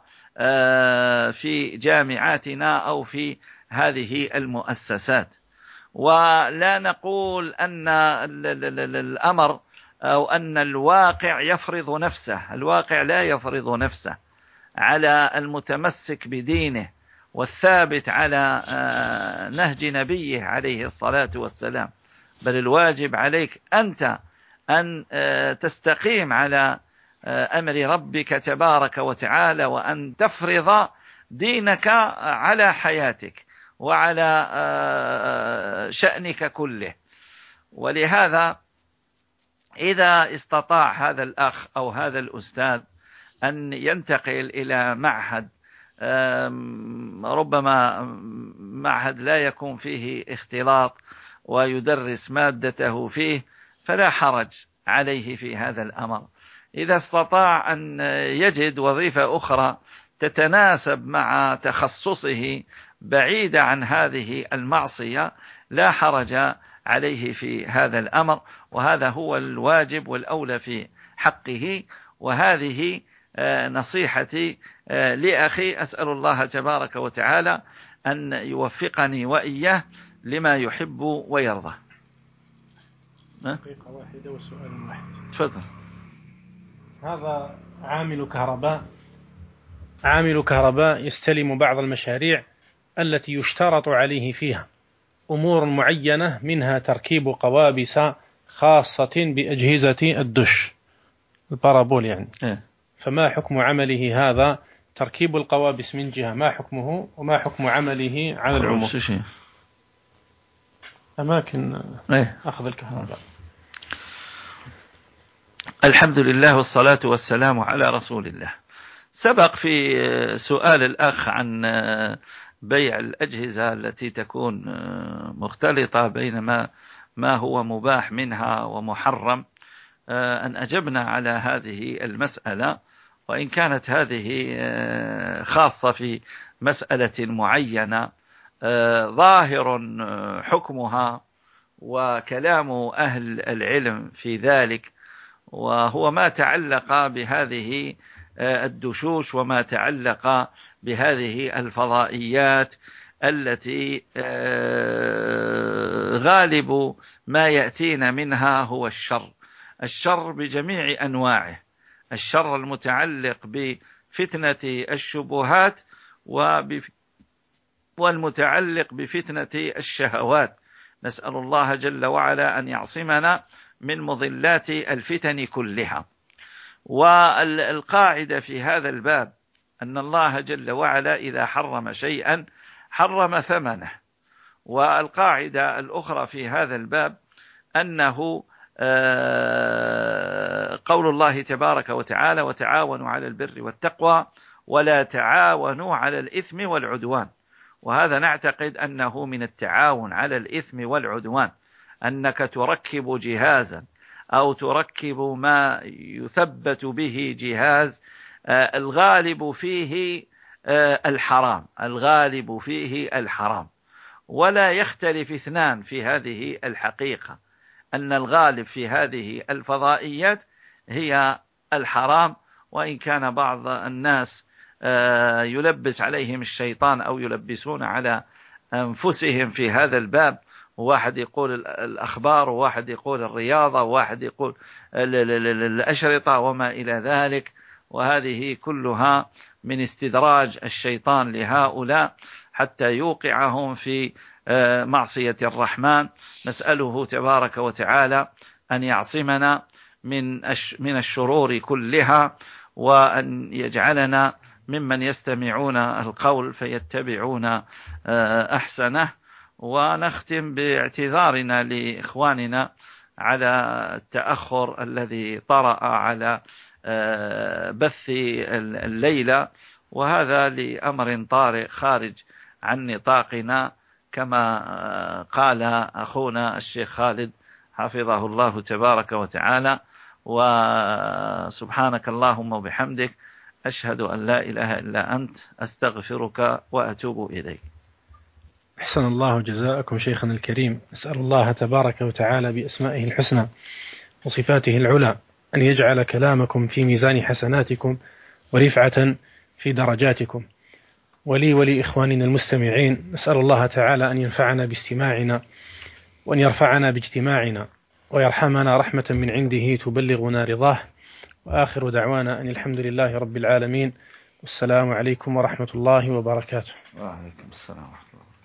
في جامعاتنا أو في هذه المؤسسات. ولا نقول أن الأمر أو أن الواقع يفرض نفسه، الواقع لا يفرض نفسه على المتمسك بدينه والثابت على نهج نبيه عليه الصلاة والسلام، بل الواجب عليك أنت أن تستقيم على أمر ربك تبارك وتعالى، وأن تفرض دينك على حياتك وعلى شأنك كله. ولهذا إذا استطاع هذا الأخ أو هذا الأستاذ أن ينتقل إلى معهد، ربما معهد لا يكون فيه اختلاط ويدرس مادته فيه، فلا حرج عليه في هذا الأمر. إذا استطاع أن يجد وظيفة أخرى تتناسب مع تخصصه بعيدة عن هذه المعصية، لا حرج عليه في هذا الأمر، وهذا هو الواجب والأولى في حقه. وهذه نصيحتي لأخي، أسأل الله تبارك وتعالى أن يوفقني وإياه لما يحب ويرضى. دقيقة واحدة وسؤال واحد. تفضل. هذا عامل كهرباء عامل كهرباء يستلم بعض المشاريع التي يشترط عليه فيها أمور معينة، منها تركيب قوابس خاصة بأجهزة الدش، البارابول يعني. إيه؟ فما حكم عمله هذا؟ تركيب القوابس من جهة، ما حكمه وما حكم عمله على العموم؟ أماكن إيه؟ أخذ الكهرباء. الحمد لله والصلاة والسلام على رسول الله. سبق في سؤال الأخ عن بيع الأجهزة التي تكون مختلطة بين ما, ما هو مباح منها ومحرم، أن أجبنا على هذه المسألة، وإن كانت هذه خاصة في مسألة معينة ظاهر حكمها وكلام أهل العلم في ذلك، وهو ما تعلق بهذه الدشوش وما تعلق بهذه الفضائيات التي غالب ما يأتينا منها هو الشر الشر بجميع أنواعه، الشر المتعلق بفتنة الشبهات والمتعلق بفتنة الشهوات. نسأل الله جل وعلا أن يعصمنا من مضلات الفتن كلها. والقاعدة في هذا الباب أن الله جل وعلا إذا حرم شيئا حرم ثمنه. والقاعدة الأخرى في هذا الباب أنه قول الله تبارك وتعالى: وتعاونوا على البر والتقوى ولا تعاونوا على الإثم والعدوان. وهذا نعتقد أنه من التعاون على الإثم والعدوان، أنك تركب جهازا أو تركب ما يثبت به جهاز الغالب فيه الحرام الغالب فيه الحرام ولا يختلف اثنان في هذه الحقيقة، أن الغالب في هذه الفضائيات هي الحرام، وإن كان بعض الناس يلبس عليهم الشيطان أو يلبسون على أنفسهم في هذا الباب، وواحد يقول الأخبار وواحد يقول الرياضة وواحد يقول الأشرطة وما إلى ذلك، وهذه كلها من استدراج الشيطان لهؤلاء حتى يوقعهم في معصية الرحمن. نسأله تبارك وتعالى أن يعصمنا من من الشرور كلها، وأن يجعلنا ممن يستمعون القول فيتبعون أحسنه. ونختم باعتذارنا لإخواننا على التأخر الذي طرأ على بث الليلة، وهذا لأمر طارئ خارج عن نطاقنا، كما قال أخونا الشيخ خالد حفظه الله تبارك وتعالى. وسبحانك اللهم وبحمدك، أشهد أن لا إله إلا أنت، أستغفرك وأتوب إليك. أحسن الله جزاءكم شيخنا الكريم. أسأل الله تبارك وتعالى بأسمائه الحسنى وصفاته العلى أن يجعل كلامكم في ميزان حسناتكم ورفعة في درجاتكم. ولي ولي إخواننا المستمعين، نسأل الله تعالى أن ينفعنا باستماعنا وأن يرفعنا باجتماعنا ويرحمنا رحمة من عنده تبلغنا رضاه. وآخر دعوانا أن الحمد لله رب العالمين، والسلام عليكم ورحمة الله وبركاته. وعليكم السلام ورحمة الله.